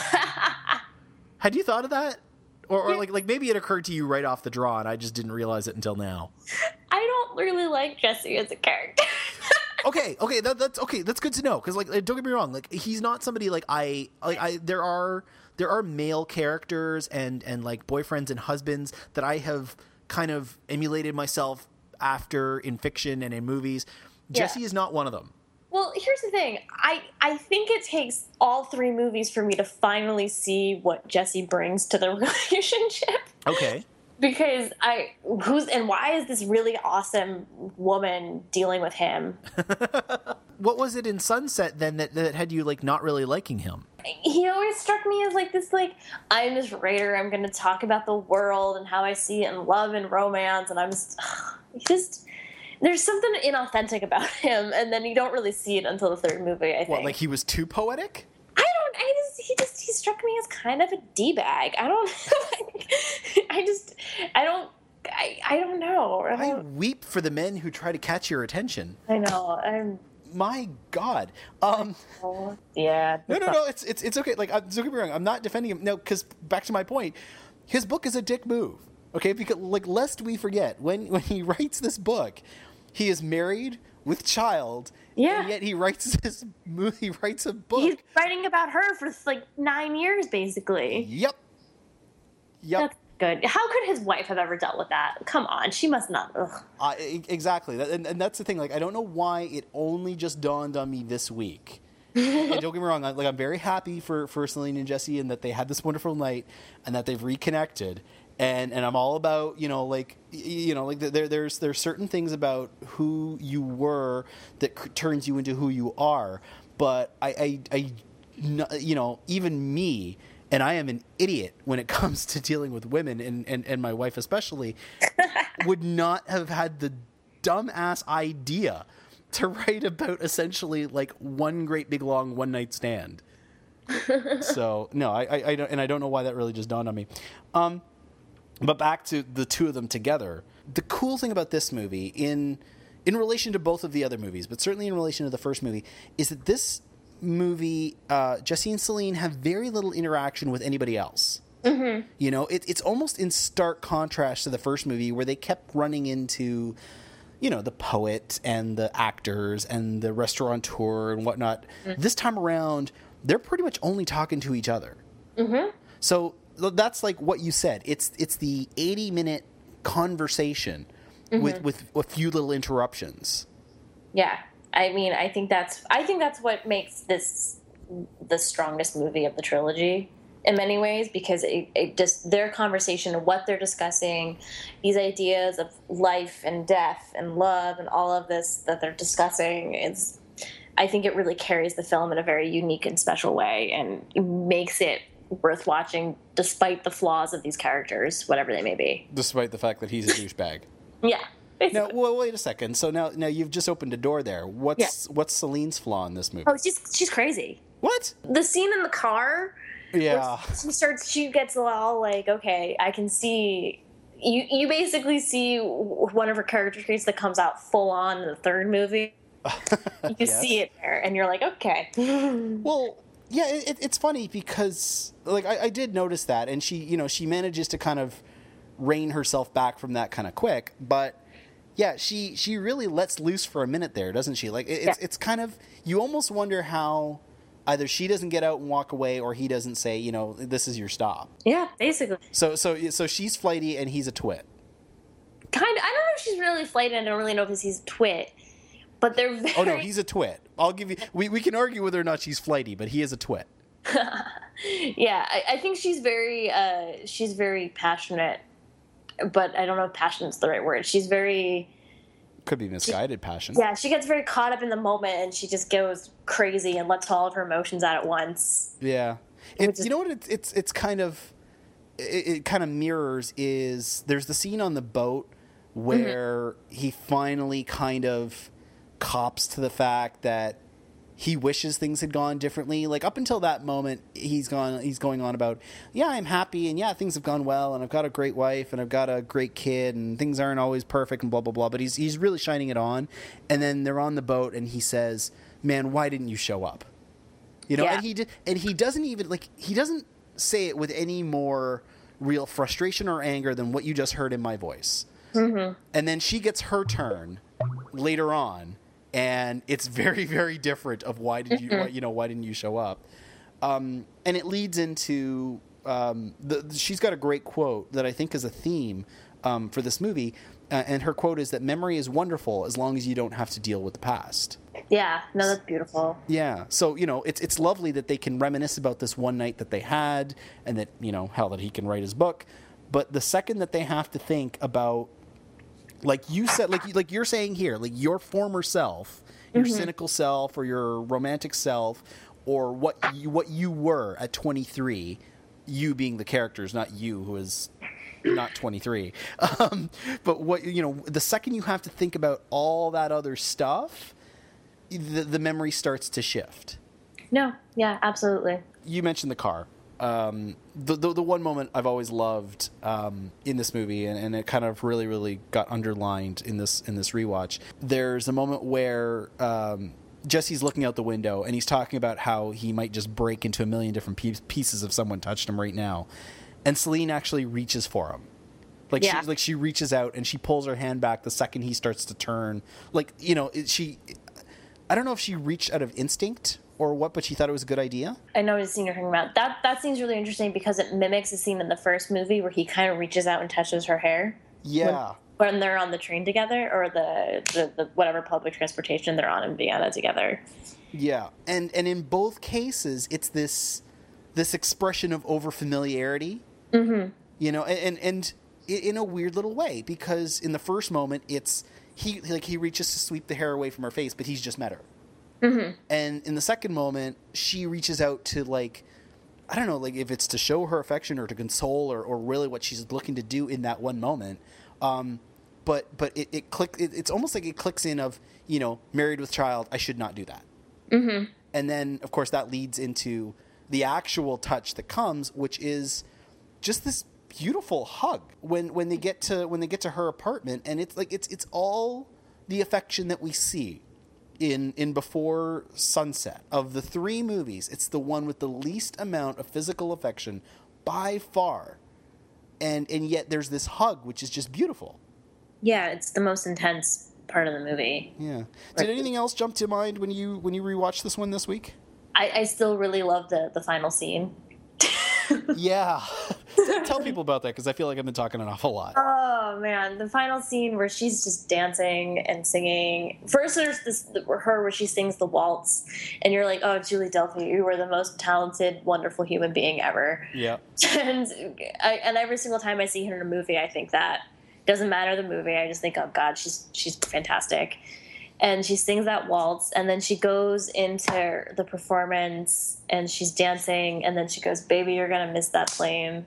Had you thought of that? Or, or like like maybe it occurred to you right off the draw and I just didn't realize it until now. I don't really like Jesse as a character. okay, okay, that, that's okay. That's good to know, because like, don't get me wrong, like, he's not somebody like I like I there are there are male characters and and like boyfriends and husbands that I have kind of emulated myself after in fiction and in movies. Yeah. Jesse is not one of them. Well, here's the thing. I, I think it takes all three movies for me to finally see what Jesse brings to the relationship. Okay. Because I who's and why is this really awesome woman dealing with him? What was it in Sunset then that, that had you like not really liking him? He always struck me as like this, like, I'm this writer, I'm going to talk about the world and how I see it in love and romance, and I'm just, ugh, he just... There's something inauthentic about him, and then you don't really see it until the third movie, I think. What, like he was too poetic? I don't, I just, he just, he struck me as kind of a D-bag. I don't, I just, I don't, I, I don't know. I, don't, I weep for the men who try to catch your attention. I know, I'm... My God. Um, oh, yeah. No, no, no, it's, it's, it's okay. Like, I'm, don't get me wrong, I'm not defending him. No, because back to my point, his book is a dick move. Okay, because, like, lest we forget, when, when he writes this book, he is married with child, yeah. and yet he writes this movie, he writes a book. He's writing about her for, like, nine years, basically. Yep. Yep. That's good. How could his wife have ever dealt with that? Come on, she must not. Ugh. Uh, exactly, and, and that's the thing. Like, I don't know why it only just dawned on me this week. And don't get me wrong, I, like, I'm very happy for, for Celine and Jesse and that they had this wonderful night and that they've reconnected. And and I'm all about, you know, like, you know, like there there's there's certain things about who you were that c- turns you into who you are. But I, I, I, you know, even me, and I am an idiot when it comes to dealing with women, and, and, and my wife especially, would not have had the dumbass idea to write about essentially like one great big long one night stand. So no, I, I, I don't, and I don't know why that really just dawned on me. Um, but back to the two of them together. The cool thing about this movie, in in relation to both of the other movies, but certainly in relation to the first movie, is that this movie, uh, Jesse and Celine have very little interaction with anybody else. Mm-hmm. You know, it, it's almost in stark contrast to the first movie, where they kept running into, you know, the poet and the actors and the restaurateur and whatnot. Mm-hmm. This time around, they're pretty much only talking to each other. Mm-hmm. So that's like what you said. It's it's the eighty minute conversation mm-hmm. with with a few little interruptions. Yeah, I mean, I think that's I think that's what makes this the strongest movie of the trilogy in many ways, because it, it just their conversation and what they're discussing, these ideas of life and death and love and all of this that they're discussing is. I think it really carries the film in a very unique and special way, and makes it worth watching despite the flaws of these characters, whatever they may be. Despite the fact that he's a douchebag. Yeah. Now, well, wait a second. So now, now you've just opened a door there. What's yeah. what's Celine's flaw in this movie? Oh, she's she's crazy. What? The scene in the car. Yeah. She starts. She gets all like, okay, I can see. You you basically see one of her character traits that comes out full on in the third movie. You yes. see it there, and you're like, okay. Well, yeah, it, it's funny because, like, I, I did notice that, and she, you know, she manages to kind of rein herself back from that kind of quick, but yeah, she she really lets loose for a minute there, doesn't she? Like, it, it's yeah. it's kind of, you almost wonder how either she doesn't get out and walk away, or he doesn't say, you know, this is your stop. Yeah, basically. So so so she's flighty and he's a twit. Kind of. I don't know if she's really flighty. I don't really know if he's a twit. But they're very... Oh, no, he's a twit. I'll give you... We, we can argue whether or not she's flighty, but he is a twit. Yeah, I, I think she's very... Uh, she's very passionate, but I don't know if passionate's the right word. She's very... Could be misguided she, passion. Yeah, she gets very caught up in the moment, and she just goes crazy and lets all of her emotions out at once. Yeah. It's, is, you know what it, it's it's kind of... It, it kind of mirrors is... There's the scene on the boat where mm-hmm. he finally kind of... cops to the fact that he wishes things had gone differently. Like, up until that moment, he's gone he's going on about, yeah, I'm happy, and yeah, things have gone well, and I've got a great wife, and I've got a great kid, and things aren't always perfect, and blah blah blah. But he's he's really shining it on. And then they're on the boat, and he says, man, why didn't you show up? You know, yeah. and he did, and he doesn't even like he doesn't say it with any more real frustration or anger than what you just heard in my voice. Mm-hmm. And then she gets her turn later on. And it's very, very different of why did you, why, you know, why didn't you show up? Um, and it leads into, um, the, she's got a great quote that I think is a theme um, for this movie. Uh, and her quote is that memory is wonderful as long as you don't have to deal with the past. Yeah, no, that's beautiful. Yeah. So, you know, it's it's lovely that they can reminisce about this one night that they had, and that, you know, hell, that he can write his book. But the second that they have to think about, like you said, like like you're saying here, like your former self, your mm-hmm. cynical self, or your romantic self, or what you, what you were at twenty-three, you being the characters, not you who is not twenty-three. Um, but what you know, the second you have to think about all that other stuff, the, the memory starts to shift. No, yeah, absolutely. You mentioned the car. Um, the, the the one moment I've always loved um, in this movie, and, and it kind of really, really got underlined in this in this rewatch. There's a moment where um, Jesse's looking out the window, and he's talking about how he might just break into a million different pe- pieces if someone touched him right now, and Celine actually reaches for him. Like yeah. she like she reaches out and she pulls her hand back the second he starts to turn. Like, you know, it, she. I don't know if she reached out of instinct or what, but she thought it was a good idea. I know the scene you're talking about. That that scene's really interesting because it mimics a scene in the first movie where he kind of reaches out and touches her hair. Yeah. When, when they're on the train together, or the, the, the whatever public transportation they're on in Vienna together. Yeah, and and in both cases, it's this this expression of overfamiliarity. Mm-hmm. You know, and, and and in a weird little way, because in the first moment, it's he like he reaches to sweep the hair away from her face, but he's just met her. Mm-hmm. And in the second moment, she reaches out to, like, I don't know, like if it's to show her affection or to console or, or really what she's looking to do in that one moment. Um, but but it, it click. It, it's almost like it clicks in of, you know, married with child. I should not do that. Mm-hmm. And then, of course, that leads into the actual touch that comes, which is just this beautiful hug when when they get to when they get to her apartment, and it's like it's it's all the affection that we see in in Before Sunset. Of the three movies, it's the one with the least amount of physical affection by far, and and yet there's this hug which is just beautiful. Yeah, it's the most intense part of the movie. Yeah. Did anything else jump to mind when you when you rewatched this one this week? I, I still really love the the final scene. Yeah. Tell people about that, because I feel like I've been talking an awful lot. Oh man, the final scene where she's just dancing and singing. First, there's this her where she sings the waltz, and you're like, "Oh, Julie Delpy, you were the most talented, wonderful human being ever." Yeah. And I, and every single time I see her in a movie, I think that. Doesn't matter the movie. I just think, "Oh God, she's she's fantastic." And she sings that waltz, and then she goes into the performance, and she's dancing, and then she goes, "Baby, you're gonna miss that plane."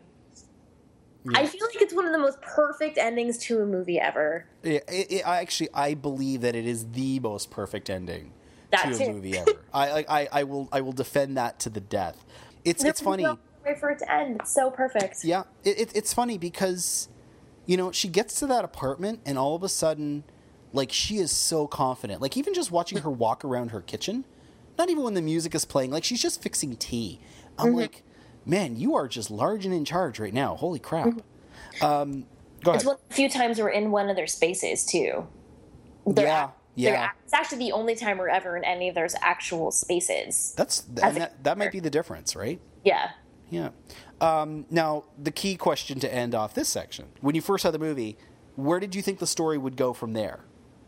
Yeah. I feel like it's one of the most perfect endings to a movie ever. It, it, it, I actually, I believe that it is the most perfect ending That to a too. movie ever. I, I, I will, I will defend that to the death. It's, it's There's funny. no way for it to end. It's so perfect. Yeah, it, it, it's funny because, you know, she gets to that apartment, and all of a sudden, like, she is so confident. Like, even just watching her walk around her kitchen, not even when the music is playing, like, she's just fixing tea. I'm Mm-hmm. like, man, you are just large and in charge right now. Holy crap. Um, go ahead. It's one of the few times we're in one of their spaces too. They're Yeah, act- they're yeah. act- it's actually the only time we're ever in any of their actual spaces. That's As and a that, that might be the difference, right? Yeah. Yeah. Um, now, the key question to end off this section. When you first saw the movie, where did you think the story would go from there?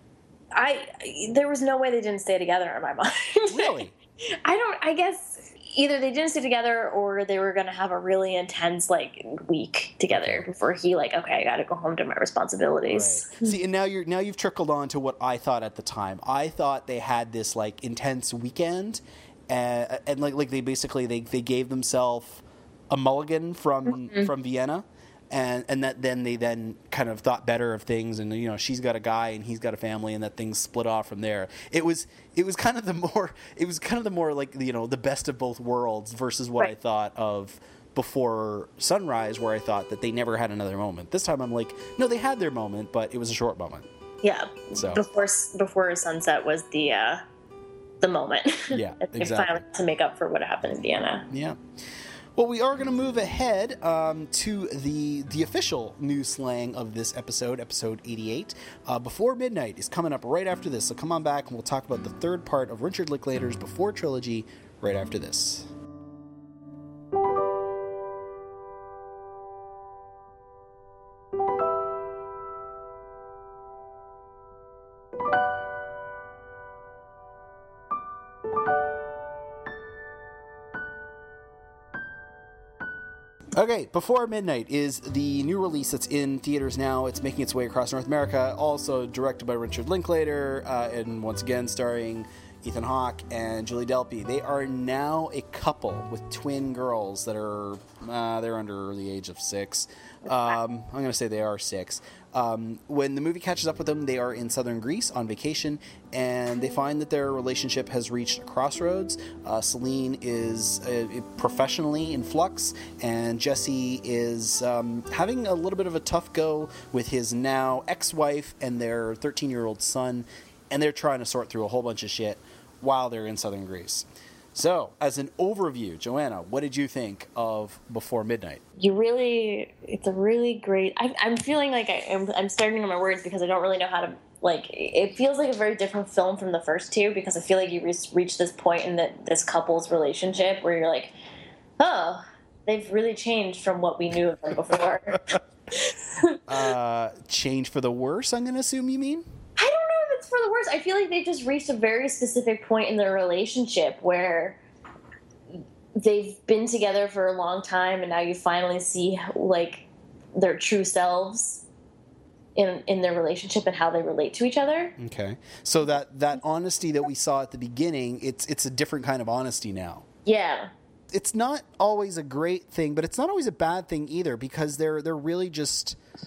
I there was no way they didn't stay together in my mind. Really? I don't. I guess either they didn't stay together or they were going to have a really intense like week together before he like, okay, I got to go home to my responsibilities. Right. See, and now you're now you've trickled on to what I thought at the time. I thought they had this like intense weekend, and, and like like they basically they they gave themselves a mulligan from Mm-hmm. from Vienna. And and that then they then kind of thought better of things, and you know she's got a guy and he's got a family, and that things split off from there. It was it was kind of the more it was kind of the more like you know the best of both worlds versus what I Right. thought of Before Sunrise, where I thought that they never had another moment. This time I'm like, no, they had their moment, but it was a short moment. Yeah. So. Before before sunset was the uh, the moment. Yeah, They exactly. finally had to make up for what happened in Vienna. Yeah. Well, we are going to move ahead um, to the the official new slang of this episode, episode eighty-eight. Uh, Before Midnight is coming up right after this, so come on back and we'll talk about the third part of Richard Linklater's Before trilogy right after this. Okay, Before Midnight is the new release that's in theaters now. It's making its way across North America. Also directed by Richard Linklater, uh, and once again starring Ethan Hawke and Julie Delpy. They are now a couple with twin girls that are uh, they're under the age of six. Um, I'm going to say they are six. Um, when the movie catches up with them, they are in southern Greece on vacation, and they find that their relationship has reached a crossroads. Uh, Celine is uh, professionally in flux, and Jesse is um, having a little bit of a tough go with his now ex-wife and their thirteen-year-old son, and they're trying to sort through a whole bunch of shit while they're in southern Greece. So, as an overview, Joanna, what did you think of Before Midnight? You really, it's a really great. I, I'm feeling like I, I'm, I'm starting on my words because I don't really know how to. Like, it feels like a very different film from the first two because I feel like you reach, reach this point in the, this couple's relationship where you're like, oh, they've really changed from what we knew of them before. Uh, change for the worse, I'm going to assume you mean? I don't know if it's for the worse. I feel like they've just reached a very specific point in their relationship where they've been together for a long time, and now you finally see like their true selves in in their relationship and how they relate to each other. Okay. So that, that honesty that we saw at the beginning, it's it's a different kind of honesty now. Yeah. It's not always a great thing, but it's not always a bad thing either, because they're they're really just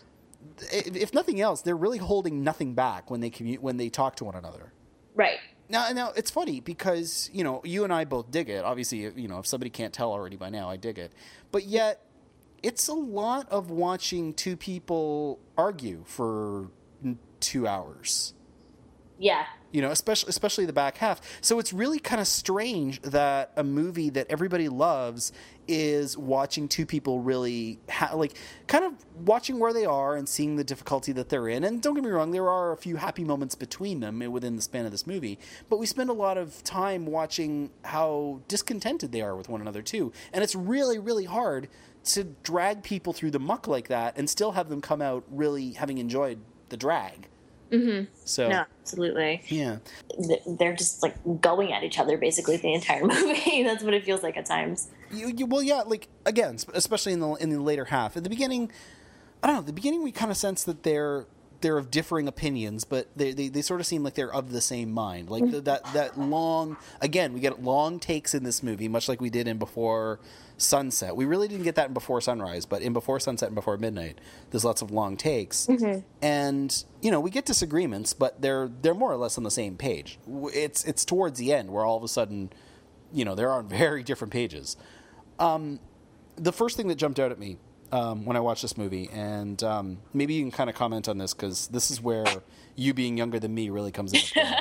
if nothing else, they're really holding nothing back when they commu- when they talk to one another. Right. Now, now it's funny because, you know, you and I both dig it. Obviously, you know, if somebody can't tell already by now, I dig it. But yet, it's a lot of watching two people argue for two hours. Yeah. You know, especially especially the back half. So it's really kind of strange that a movie that everybody loves is watching two people really, ha- like, kind of watching where they are and seeing the difficulty that they're in. And don't get me wrong, there are a few happy moments between them within the span of this movie. But we spend a lot of time watching how discontented they are with one another, too. And it's really, really hard to drag people through the muck like that and still have them come out really having enjoyed the drag. Mm-hmm. So no, absolutely. Yeah. They're just like going at each other basically the entire movie. That's what it feels like at times. You, you, well, yeah, like again, especially in the in the later half. At the beginning, I don't know. At the beginning, we kind of sense that they're they're of differing opinions, but they, they, they sort of seem like they're of the same mind. Like the, that that long again, we get long takes in this movie, much like we did in Before Sunset. We really didn't get that in Before Sunrise, but in Before Sunset and Before Midnight, there's lots of long takes, mm-hmm. and you know we get disagreements, but they're they're more or less on the same page. It's it's towards the end where all of a sudden, you know, they're on very different pages. Um, the first thing that jumped out at me um, when I watched this movie, and um, maybe you can kind of comment on this because this is where you being younger than me really comes into play,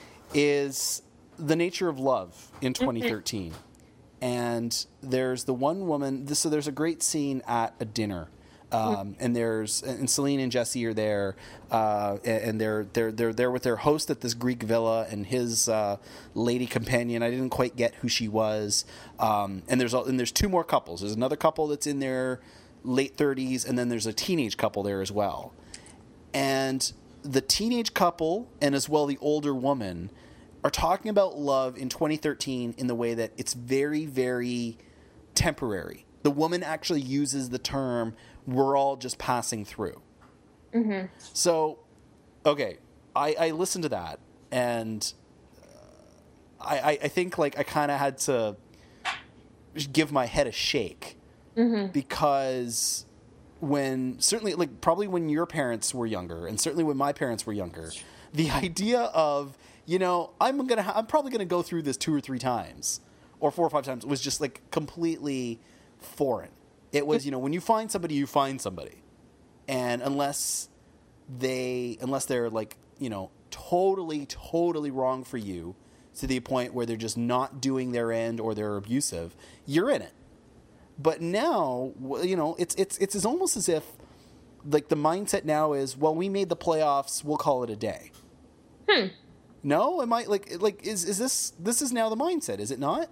is the nature of love in twenty thirteen. Mm-hmm. And there's the one woman. So there's a great scene at a dinner, um, and there's and Celine and Jesse are there, uh, and they're they're they're there with their host at this Greek villa and his uh, lady companion. I didn't quite get who she was. Um, and there's and there's two more couples. There's another couple that's in their late thirties, and then there's a teenage couple there as well. And the teenage couple and as well the older woman are talking about love in twenty thirteen in the way that it's very, very temporary. The woman actually uses the term, we're all just passing through. Mm-hmm. So, okay, I, I listened to that, and I, I, I think, like, I kind of had to give my head a shake. Mm-hmm. Because when, certainly, like, probably when your parents were younger, and certainly when my parents were younger, the idea of, you know, I'm gonna, ha- I'm probably gonna go through this two or three times, or four or five times. It was just like completely foreign. It was, you know, when you find somebody, you find somebody, and unless they, unless they're like, you know, totally, totally wrong for you, to the point where they're just not doing their end or they're abusive, you're in it. But now, you know, it's it's it's almost as if, like, the mindset now is, well, we made the playoffs, we'll call it a day. Hmm. No, am I like like is is this this is now the mindset? Is it not?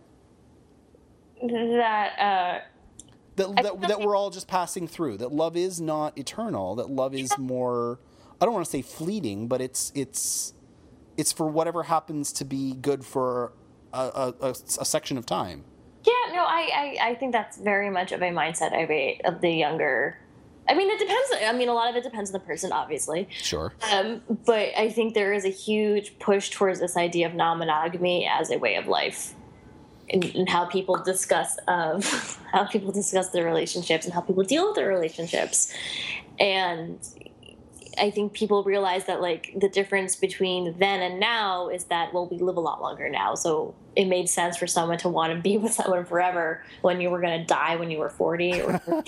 That uh, that that, that we're all just passing through. That love is not eternal. That love is more. I don't want to say fleeting, but it's it's it's for whatever happens to be good for a, a, a, a section of time. Yeah, no, I, I, I think that's very much of a mindset of a of the younger. I mean, it depends. I mean, a lot of it depends on the person, obviously. Sure. Um, but I think there is a huge push towards this idea of non-monogamy as a way of life, and, and how people discuss um, how people discuss their relationships and how people deal with their relationships. And I think people realize that, like, the difference between then and now is that, well, we live a lot longer now, so it made sense for someone to want to be with someone forever when you were going to die when you were forty or but,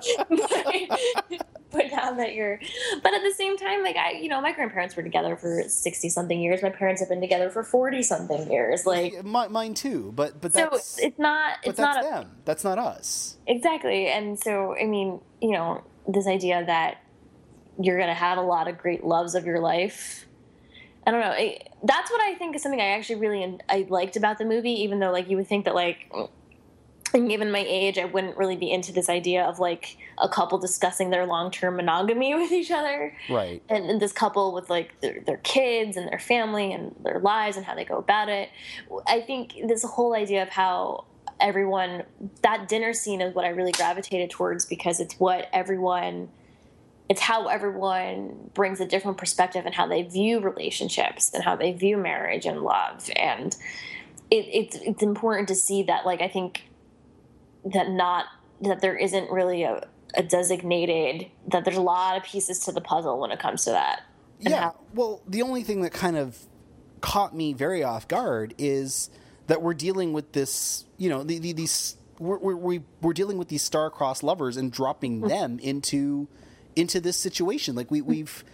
but now that you're but at the same time, like, I you know my grandparents were together for sixty something years. My parents have been together for forty something years. Like, My, mine too, but but that's so it's not but it's that's not a, them. That's not us. Exactly. And so, I mean, you know, this idea that you're going to have a lot of great loves of your life. I don't know. It, that's what I think is something I actually really I liked about the movie, even though, like, you would think that, like, and given my age, I wouldn't really be into this idea of, like, a couple discussing their long-term monogamy with each other. Right. And, and this couple with, like, their, their kids and their family and their lives and how they go about it. I think this whole idea of how everyone, that dinner scene is what I really gravitated towards, because it's what everyone... It's how everyone brings a different perspective and how they view relationships and how they view marriage and love. And it, it's it's important to see that, like, I think that not that there isn't really a, a designated, that there's a lot of pieces to the puzzle when it comes to that. And Yeah. how- Well, the only thing that kind of caught me very off guard is that we're dealing with this, you know, the, the, these we're, we're we- we're dealing with these star-crossed lovers and dropping them into into this situation. Like we we've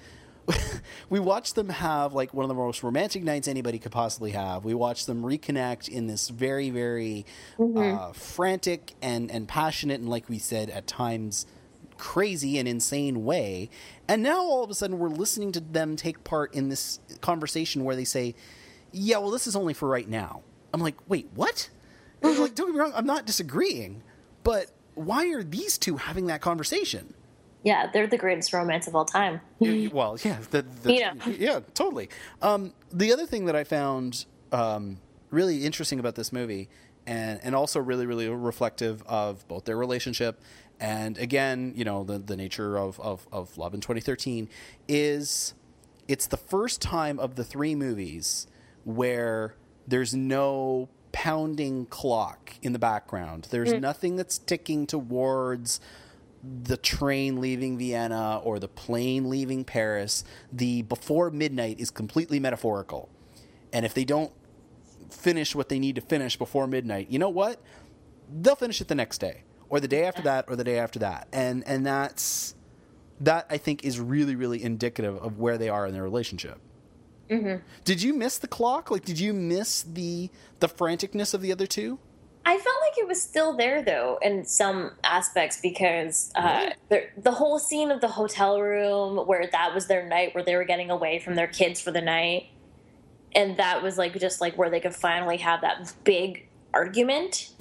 we watched them have like one of the most romantic nights anybody could possibly have. We watched them reconnect in this very very uh, frantic and and passionate and, like we said, at times crazy and insane way. And now all of a sudden we're listening to them take part in this conversation where they say, yeah, well, this is only for right now. I'm like, wait, what? And like, don't get me wrong, I'm not disagreeing, but why are these two having that conversation? Yeah, they're the greatest romance of all time. Well, yeah, the, the, You know. yeah, totally. Um, the other thing that I found um, really interesting about this movie, and and also really, really reflective of both their relationship and, again, you know, the the nature of, of, of love in twenty thirteen, is it's the first time of the three movies where there's no pounding clock in the background. There's nothing that's ticking towards the train leaving Vienna or the plane leaving Paris. The before midnight is completely metaphorical. And if they don't finish what they need to finish before midnight, you know what? They'll finish it the next day or the day after that or the day after that. And and that's that I think is really, really indicative of where they are in their relationship. Mm-hmm. Did you miss the clock? Like, did you miss the the franticness of the other two? I felt like it was still there, though, in some aspects, because uh, the, the whole scene of the hotel room where that was their night, where they were getting away from their kids for the night, and that was like just like where they could finally have that big argument.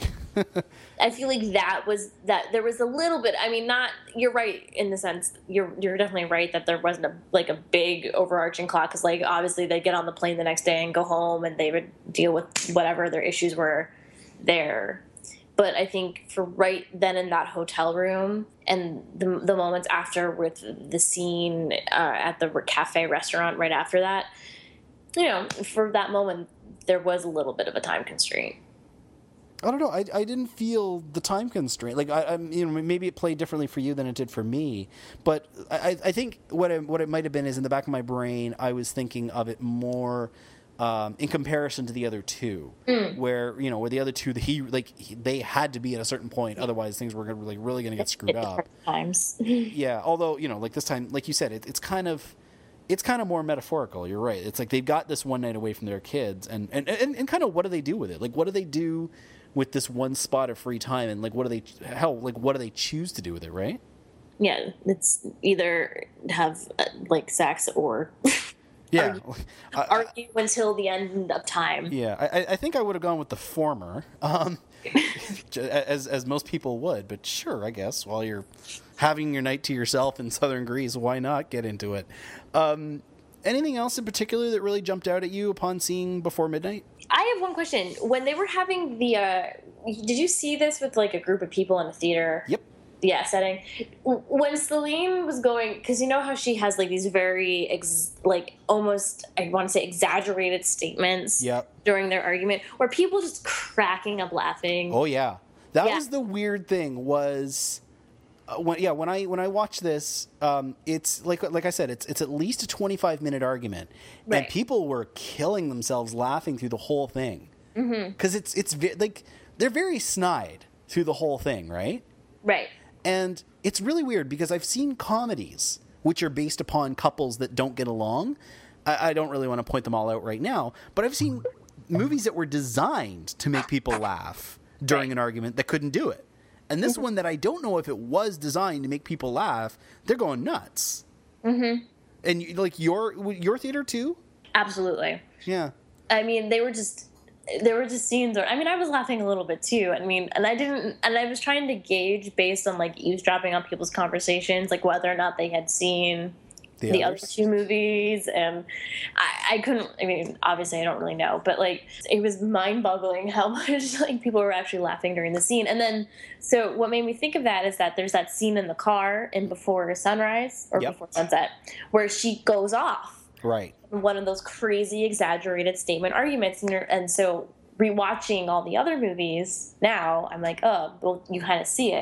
I feel like that was that there was a little bit. I mean, not you're right in the sense you're you're definitely right that there wasn't a like a big overarching clock, because like obviously they get on the plane the next day and go home and they would deal with whatever their issues were there. But I think for right then in that hotel room and the the moments after with the scene uh, at the cafe restaurant right after that, you know, for that moment there was a little bit of a time constraint. I don't know. I, I didn't feel the time constraint. Like I, I'm, you know, maybe it played differently for you than it did for me. But I, I think what it, what it might have been is in the back of my brain, I was thinking of it more um, in comparison to the other two, mm. where you know, where the other two, he like he, they had to be at a certain point, otherwise things were gonna, like really going to get screwed up. Times. Yeah. Although you know, like this time, like you said, it, it's kind of. It's kind of more metaphorical. You're right. It's like they've got this one night away from their kids, and, and, and, and kind of what do they do with it? Like, what do they do with this one spot of free time, and like, what do they hell like what do they choose to do with it? Right? Yeah, it's either have uh, like sex or yeah, argue, I, argue until the end of time. Yeah, I, I think I would have gone with the former, um, as as most people would. But sure, I guess while you're having your night to yourself in southern Greece, why not get into it? Um, anything else in particular that really jumped out at you upon seeing Before Midnight? I have one question. When they were having the, uh, did you see this with like a group of people in a theater? Yep. Yeah, setting. When Celine was going, because you know how she has like these very, ex, like almost, I want to say exaggerated statements Yep. during their argument, where people just cracking up laughing. Oh yeah, that Yeah. was the weird thing. Was uh, when yeah when I when I watch this, um, it's like like I said, it's it's at least a twenty-five minute argument, and Right. people were killing themselves laughing through the whole thing because it's it's ve- like they're very snide through the whole thing, right? Right. And it's really weird because I've seen comedies which are based upon couples that don't get along. I, I don't really want to point them all out right now, but I've seen movies that were designed to make people laugh during Right. an argument that couldn't do it. And this one that I don't know if it was designed to make people laugh, they're going nuts. Mm-hmm. And you, like your your theater too? Absolutely. Yeah. I mean, they were just, there were just scenes where, I mean, I was laughing a little bit too. I mean, and I didn't, and I was trying to gauge based on like eavesdropping on people's conversations, like whether or not they had seen The the, other others? two movies. And I, I couldn't, I mean, obviously I don't really know, but like it was mind boggling how much like people were actually laughing during the scene. And then, so what made me think of that is that there's that scene in the car in Before Sunrise or Yep. Before Sunset where she goes off. Right. One of those crazy exaggerated statement arguments, and, you're, and so rewatching all the other movies now, I'm like, oh, well, you kind of see it.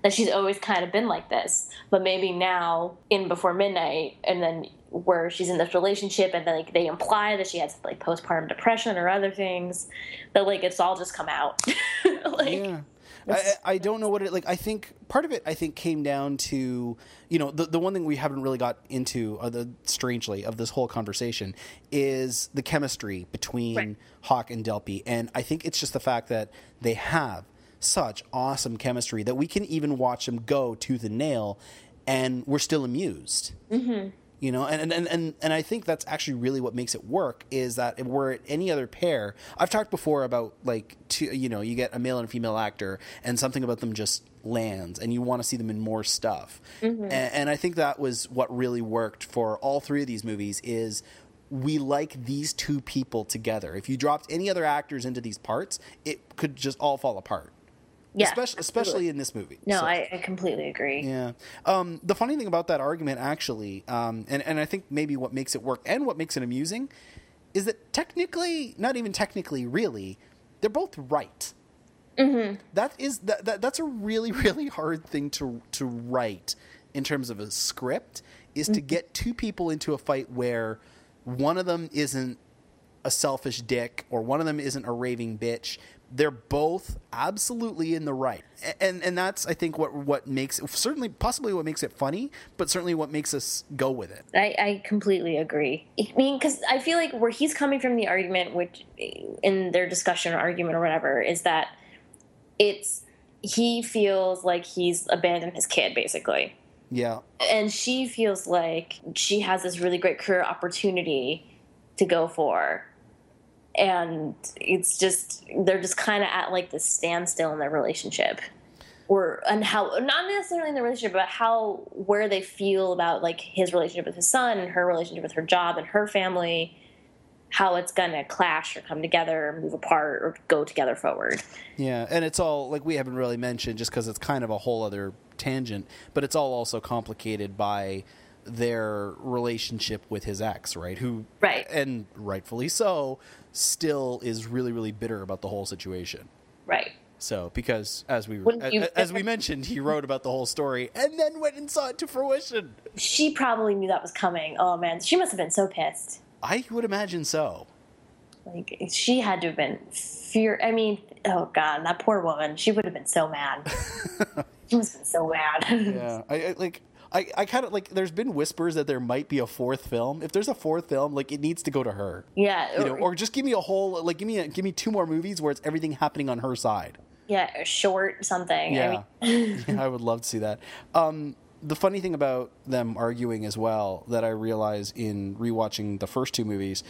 that she's always kind of been like this, but maybe now in Before Midnight, and then where she's in this relationship, and then like they imply that she has like postpartum depression or other things, that like it's all just come out. like, Yeah. I, I don't know what it like. I think part of it, I think, came down to, you know, the the one thing we haven't really got into, uh, the strangely, of this whole conversation is the chemistry between Right. Hawk and Delpy, and I think it's just the fact that they have such awesome chemistry that we can even watch them go tooth and nail, and we're still amused. Mm-hmm. You know, and, and, and, and I think that's actually really what makes it work, is that if we're at any other pair, I've talked before about, like, two, you know, you get a male and a female actor and something about them just lands and you want to see them in more stuff. Mm-hmm. And, and I think that was what really worked for all three of these movies, is we like these two people together. If you dropped any other actors into these parts, it could just all fall apart. Yeah, especially, especially in this movie. No, So- I, I completely agree. yeah. Um, the funny thing about that argument, actually, um, and, and I think maybe what makes it work and what makes it amusing, is that technically, not even technically, really, they're both right. Mm-hmm. That is that, that that's a really really hard thing to to write in terms of a script, is to get two people into a fight where one of them isn't a selfish dick or one of them isn't a raving bitch. They're both absolutely in the right, and and that's, I think, what what makes it, certainly possibly what makes it funny, but certainly what makes us go with it. I, I completely agree. I mean, because I feel like where he's coming from, the argument, which in their discussion or argument or whatever, is that it's he feels like he's abandoned his kid, basically. Yeah, And she feels like she has this really great career opportunity to go for. And it's just, they're just kind of at like this standstill in their relationship. Or, and how, not necessarily in the relationship, but how, where they feel about like his relationship with his son and her relationship with her job and her family, how it's going to clash or come together or move apart or go together forward. yeah, and it's all, like, we haven't really mentioned, just because it's kind of a whole other tangent, but it's all also complicated by their relationship with his ex, right? Who, Right. and rightfully so, still is really really bitter about the whole situation. Right. So, because as we Wouldn't you- as, as we mentioned, he wrote about the whole story and then went and saw it to fruition. She probably knew that was coming. Oh man, she must have been so pissed. I would imagine so. Like, she had to have been fear. I mean, oh god, that poor woman. She would have been so mad. She must have been so mad. Yeah, I, I like. I, I kind of like. There's been whispers that there might be a fourth film. If there's a fourth film, like, it needs to go to her. Yeah, You know, or just give me a whole, like, give me a, give me two more movies where it's everything happening on her side. yeah, a short something. Yeah, I mean, yeah, I would love to see that. Um, the funny thing about them arguing as well, that I realize in rewatching the first two movies,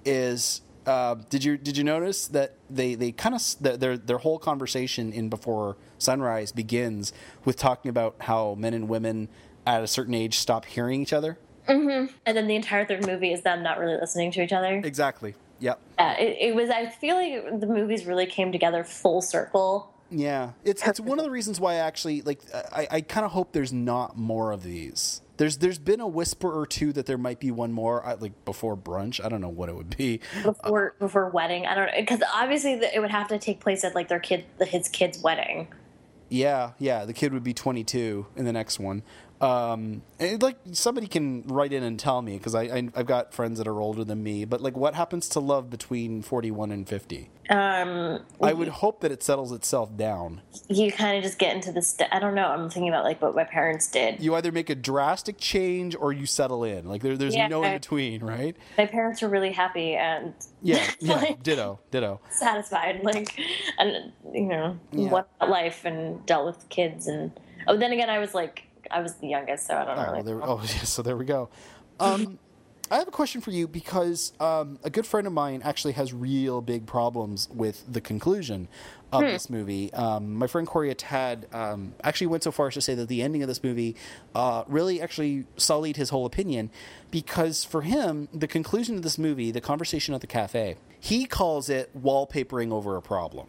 is uh, did you did you notice that they they kind of their their whole conversation in Before Sunrise begins with talking about how men and women at a certain age stop hearing each other. and then the entire third movie is them not really listening to each other. Exactly. Yep. Yeah, it, it was. I feel like the movies really came together full circle. Yeah, it's it's one of the reasons why I actually like. I, I kind of hope there's not more of these. There's there's been a whisper or two that there might be one more, I- like Before Brunch. I don't know what it would be. Before before wedding, I don't know, because obviously the, it would have to take place at like their kid, his kid's wedding. Yeah, yeah. The kid would be twenty-two in the next one. Um, and like, somebody can write in and tell me, because I, I I've got friends that are older than me. But like, what happens to love between forty-one and fifty? Um, I would hope that it settles itself down. you kind of just get into the. St- I don't know. I'm thinking about like what my parents did. You either make a drastic change or you settle in. Like there, there's Yeah. no in between, right? My parents were really happy and Yeah, yeah. Like- Ditto, ditto. satisfied, like, and you know, Yeah. what about life and dealt with kids and. Oh, then again, I was like, I was the youngest, so I don't know. Oh, like- there, oh yeah, so there we go. Um, I have a question for you, because um, a good friend of mine actually has real big problems with the conclusion of this movie. Um, my friend Corey Attad um, actually went so far as to say that the ending of this movie uh, really actually sullied his whole opinion, because for him, the conclusion of this movie, the conversation at the cafe, he calls it wallpapering over a problem.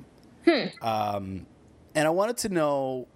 Um, and I wanted to know,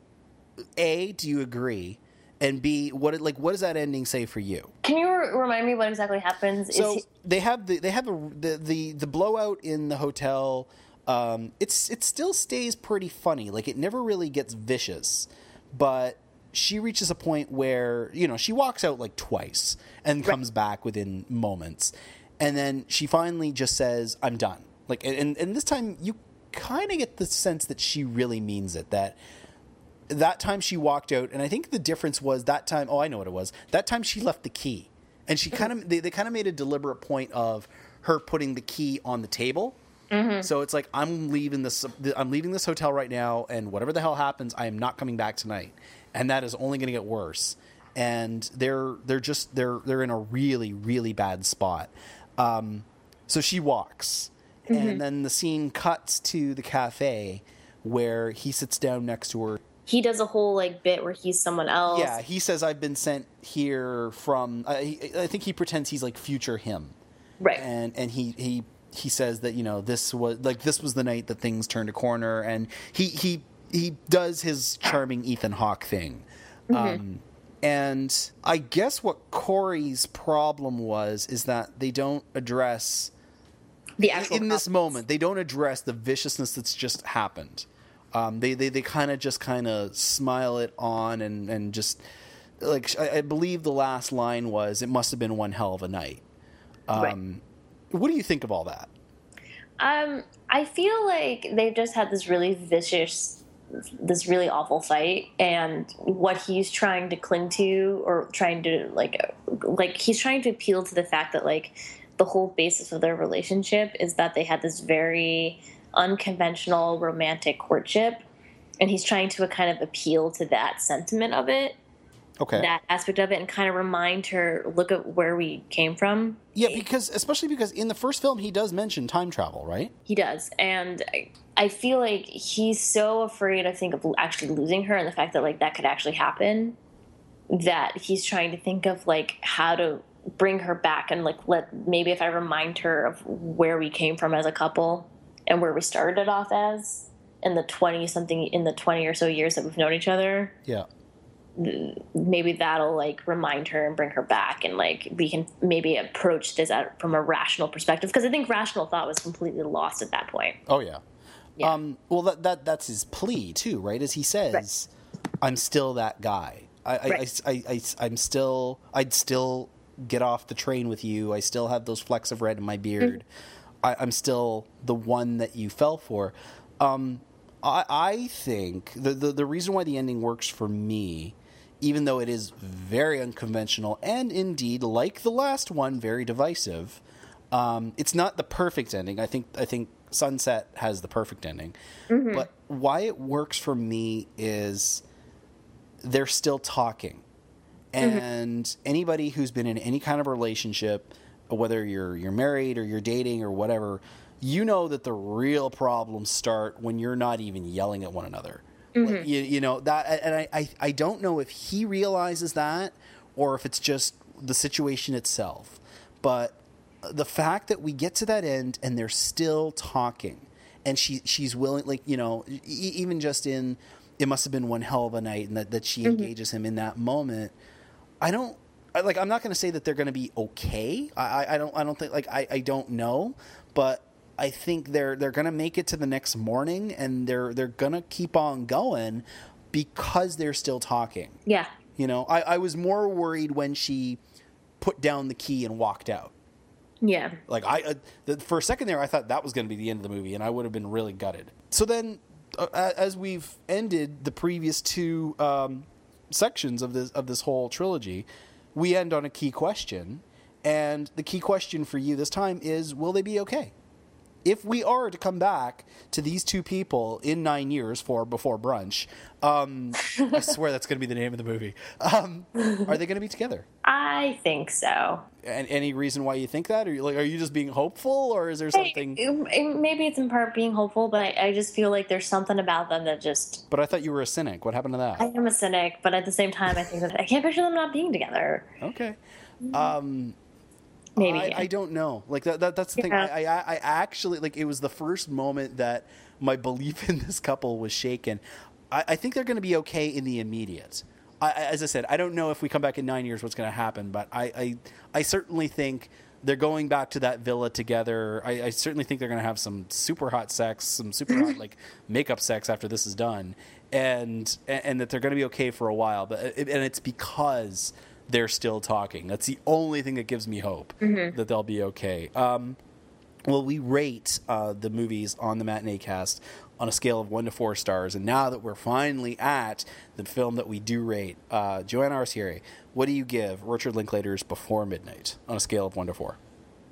A, do you agree? And B, what it, like what does that ending say for you? Can you re- remind me what exactly happens? So Is he- they have the they have a, the the the blowout in the hotel. Um, it's it still stays pretty funny. Like, it never really gets vicious, but she reaches a point where, you know, she walks out like twice and comes back within moments. And then she finally just says, I'm done. Like, and, and this time you kind of get the sense that she really means it, that that time she walked out, and I think the difference was that time, oh, I know what it was. That time she left the key. And she kind of, they, they kind of made a deliberate point of her putting the key on the table. Mm-hmm. So it's like, I'm leaving this, I'm leaving this hotel right now, and whatever the hell happens, I am not coming back tonight. And that is only going to get worse. And they're, they're just, they're, they're in a really, really bad spot. Um, so she walks, mm-hmm. and then the scene cuts to the cafe where he sits down next to her. He does a whole like bit where he's someone else. Yeah, he says, I've been sent here from, uh, he, I think he pretends he's like future him. Right. And, and he, he, he says that, you know, this was like, this was the night that things turned a corner, and he, he, he does his charming Ethan Hawke thing. Mm-hmm. Um, and I guess what Corey's problem was is that they don't address the actual in this moment, they don't address the viciousness that's just happened. Um, they they, they kind of just kind of smile it on and, and just like I, I believe the last line was, it must have been one hell of a night. Um, right. What do you think of all that? Um, I feel like they've just had this really vicious, this really awful fight, and what he's trying to cling to, or trying to like, like he's trying to appeal to the fact that like the whole basis of their relationship is that they had this very unconventional romantic courtship, and he's trying to kind of appeal to that sentiment of it. Okay. That aspect of it, and kind of remind her, look at where we came from. Yeah, because especially because in the first film he does mention time travel, right? He does, and I, I feel like he's so afraid, I think, of actually losing her, and the fact that like that could actually happen, that he's trying to think of like how to bring her back, and like let maybe if I remind her of where we came from as a couple and where we started off as in the twenty something in the twenty or so years that we've known each other. Yeah. Maybe that'll like remind her and bring her back, and like we can maybe approach this at, from a rational perspective, because I think rational thought was completely lost at that point. Oh yeah, yeah. Um, well, that that that's his plea too, right? As he says, right. "I'm still that guy. I, right. I, I, I, I I'm still. I'd still get off the train with you. I still have those flecks of red in my beard. Mm-hmm. I, I'm still the one that you fell for." Um, I, I think the, the the reason why the ending works for me, even though it is very unconventional and indeed, like the last one, very divisive, um, it's not the perfect ending. I think I think Sunset has the perfect ending. Mm-hmm. But why it works for me is they're still talking. And mm-hmm. anybody who's been in any kind of relationship, whether you're you're married or you're dating or whatever, you know that the real problems start when you're not even yelling at one another. Mm-hmm. Like, you, you know that, and I, I, I don't know if he realizes that or if it's just the situation itself. But the fact that we get to that end and they're still talking, and she she's willing, like, you know, e- even just in it must have been one hell of a night, and that, that she mm-hmm. engages him in that moment. I don't I, like. I'm not going to say that they're going to be okay. I, I, I don't. I don't think. Like I, I don't know, but I think they're they're going to make it to the next morning, and they're they're going to keep on going because they're still talking. Yeah. You know, I, I was more worried when she put down the key and walked out. Yeah. Like I uh, the, for a second there, I thought that was going to be the end of the movie, and I would have been really gutted. So then, uh, as we've ended the previous two um, sections of this of this whole trilogy, we end on a key question, and the key question for you this time is: will they be okay? If we are to come back to these two people in nine years for Before Brunch, um, I swear that's going to be the name of the movie. Um, are they going to be together? I think so. And any reason why you think that? Are you like, are you just being hopeful, or is there something? I, maybe it's in part being hopeful, but I, I just feel like there's something about them that just. But I thought you were a cynic. What happened to that? I am a cynic, but at the same time, I think that I can't picture them not being together. Okay. Um, Maybe I, I don't know. Like that. that that's the yeah. thing. I, I, I actually like. It was the first moment that my belief in this couple was shaken. I, I think they're going to be okay in the immediate. I, as I said, I don't know if we come back in nine years what's going to happen, but I, I, I certainly think they're going back to that villa together. I, I certainly think they're going to have some super hot sex, some super hot like makeup sex after this is done, and and that they're going to be okay for a while. But it, and it's because they're still talking. That's the only thing that gives me hope Mm-hmm. that they'll be okay. Um, well, we rate uh, the movies on the Matinee Cast on a scale of one to four stars, and now that we're finally at the film that we do rate, uh, Joanna Arcieri, what do you give Richard Linklater's Before Midnight on a scale of one to four?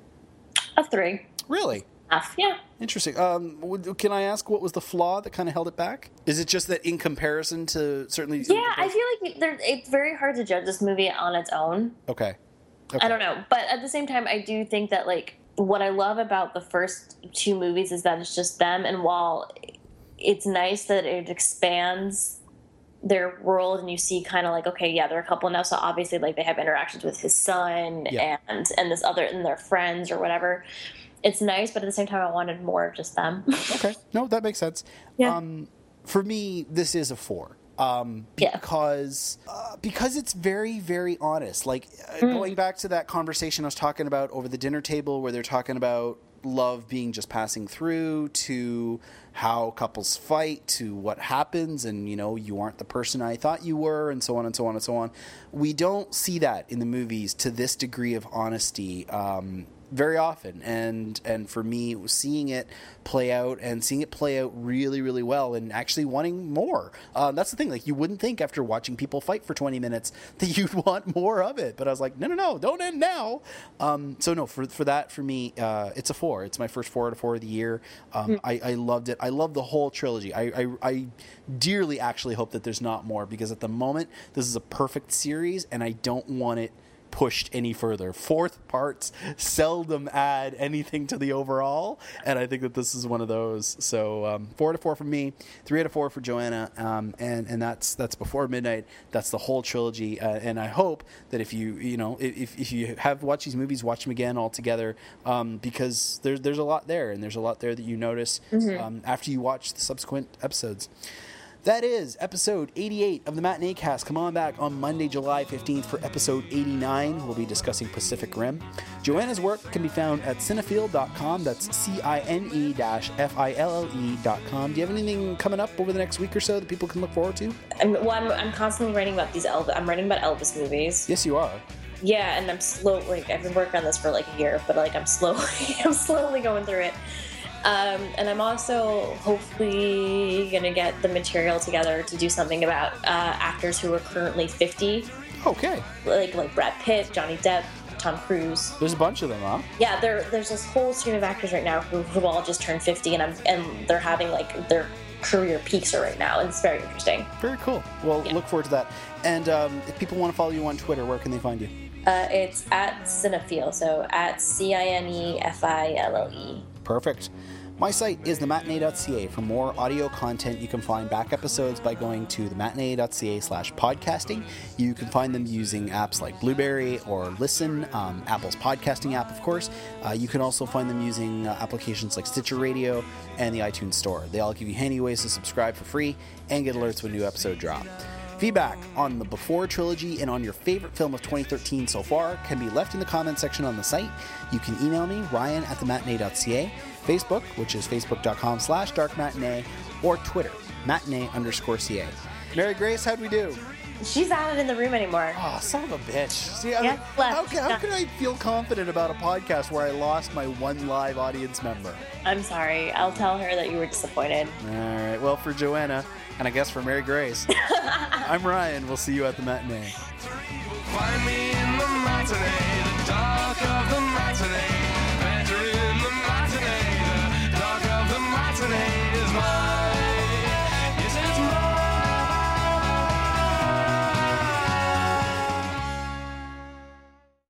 A three. Really? Half, yeah. Interesting. Um, would- can I ask what was the flaw that kind of held it back? Is it just that in comparison to certainly? Yeah, I feel like there, it's very hard to judge this movie on its own. Okay. okay. I don't know. But at the same time, I do think that, like, what I love about the first two movies is that it's just them. And while it's nice that it expands their world and you see kind of like, okay, yeah, they're a couple now. So obviously, like, they have interactions with his son Yeah. and, and this other, and their friends or whatever. It's nice, but at the same time, I wanted more of just them. Okay. No, that makes sense. Yeah. Um, for me, this is a four. Um, Yeah. because uh, because it's very, very honest. Like, uh, Mm. going back to that conversation I was talking about over the dinner table where they're talking about love being just passing through, to how couples fight, to what happens, and, you know, you aren't the person I thought you were, and so on and so on and so on. We don't see that in the movies to this degree of honesty um, very often. And and for me, seeing it play out and seeing it play out really, really well and actually wanting more. Um, that's the thing. Like, you wouldn't think after watching people fight for twenty minutes that you'd want more of it. But I was like, no, no, no, don't end now. Um, so no, for for that, for me, uh, it's a four. It's my first four out of four of the year. Um, Hmm. I, I loved it. I love the whole trilogy. I, I, I dearly actually hope that there's not more, because at the moment, this is a perfect series and I don't want it pushed any further. Fourth parts seldom add anything to the overall, and I think that this is one of those. So um, four out of four for me, three out of four for Joanna, um, and and that's that's Before Midnight. That's the whole trilogy, uh, and I hope that if you you know if if you have watched these movies, watch them again all together, um, because there's there's a lot there, and there's a lot there that you notice um, after you watch the subsequent episodes. That is episode eighty-eight of the Matinee Cast. Come on back on Monday, July fifteenth for episode eighty-nine. We'll be discussing Pacific Rim. Joanna's work can be found at cinefield dot com. That's C I N E F I L L E dot com. Do you have anything coming up over the next week or so that people can look forward to? I'm, well, I'm, I'm constantly writing about these Elvis. I'm writing about Elvis movies. Yes, you are. Yeah, and I'm slow. Like, I've been working on this for like a year, but like I'm slowly, I'm slowly going through it. Um, and I'm also hopefully gonna get the material together to do something about uh, actors who are currently fifty, Okay. like like Brad Pitt, Johnny Depp, Tom Cruise. There's a bunch of them, huh? Yeah, there there's this whole stream of actors right now who who all just turned fifty, and I'm and they're having like their career peaks are right now, and it's very interesting. Very cool. Well, Yeah. look forward to that. And um, if people want to follow you on Twitter, where can they find you? Uh, it's at Cinefield, so at C I N E F I L L E. Perfect. My site is the matinee dot c a. For more audio content, you can find back episodes by going to the matinee dot c a slash podcasting. You can find them using apps like Blueberry or Listen, um, Apple's podcasting app, of course. Uh, you can also find them using uh, applications like Stitcher Radio and the iTunes Store. They all give you handy ways to subscribe for free and get alerts when a new episode drop. Feedback on the Before trilogy and on your favorite film of twenty thirteen so far can be left in the comment section on the site. You can email me, Ryan at the matinee dot c a, Facebook, which is facebook dot com slash dark matinee, or Twitter, matinee underscore ca. Mary Grace, how'd we do? She's not in the room anymore. Oh, son of a bitch. See, I Yeah, mean, left. how, can, how Yeah. can I feel confident about a podcast where I lost my one live audience member? I'm sorry. I'll tell her that you were disappointed. All right, well, for Joanna, and I guess for Mary Grace, I'm Ryan. We'll see you at the matinee. Find me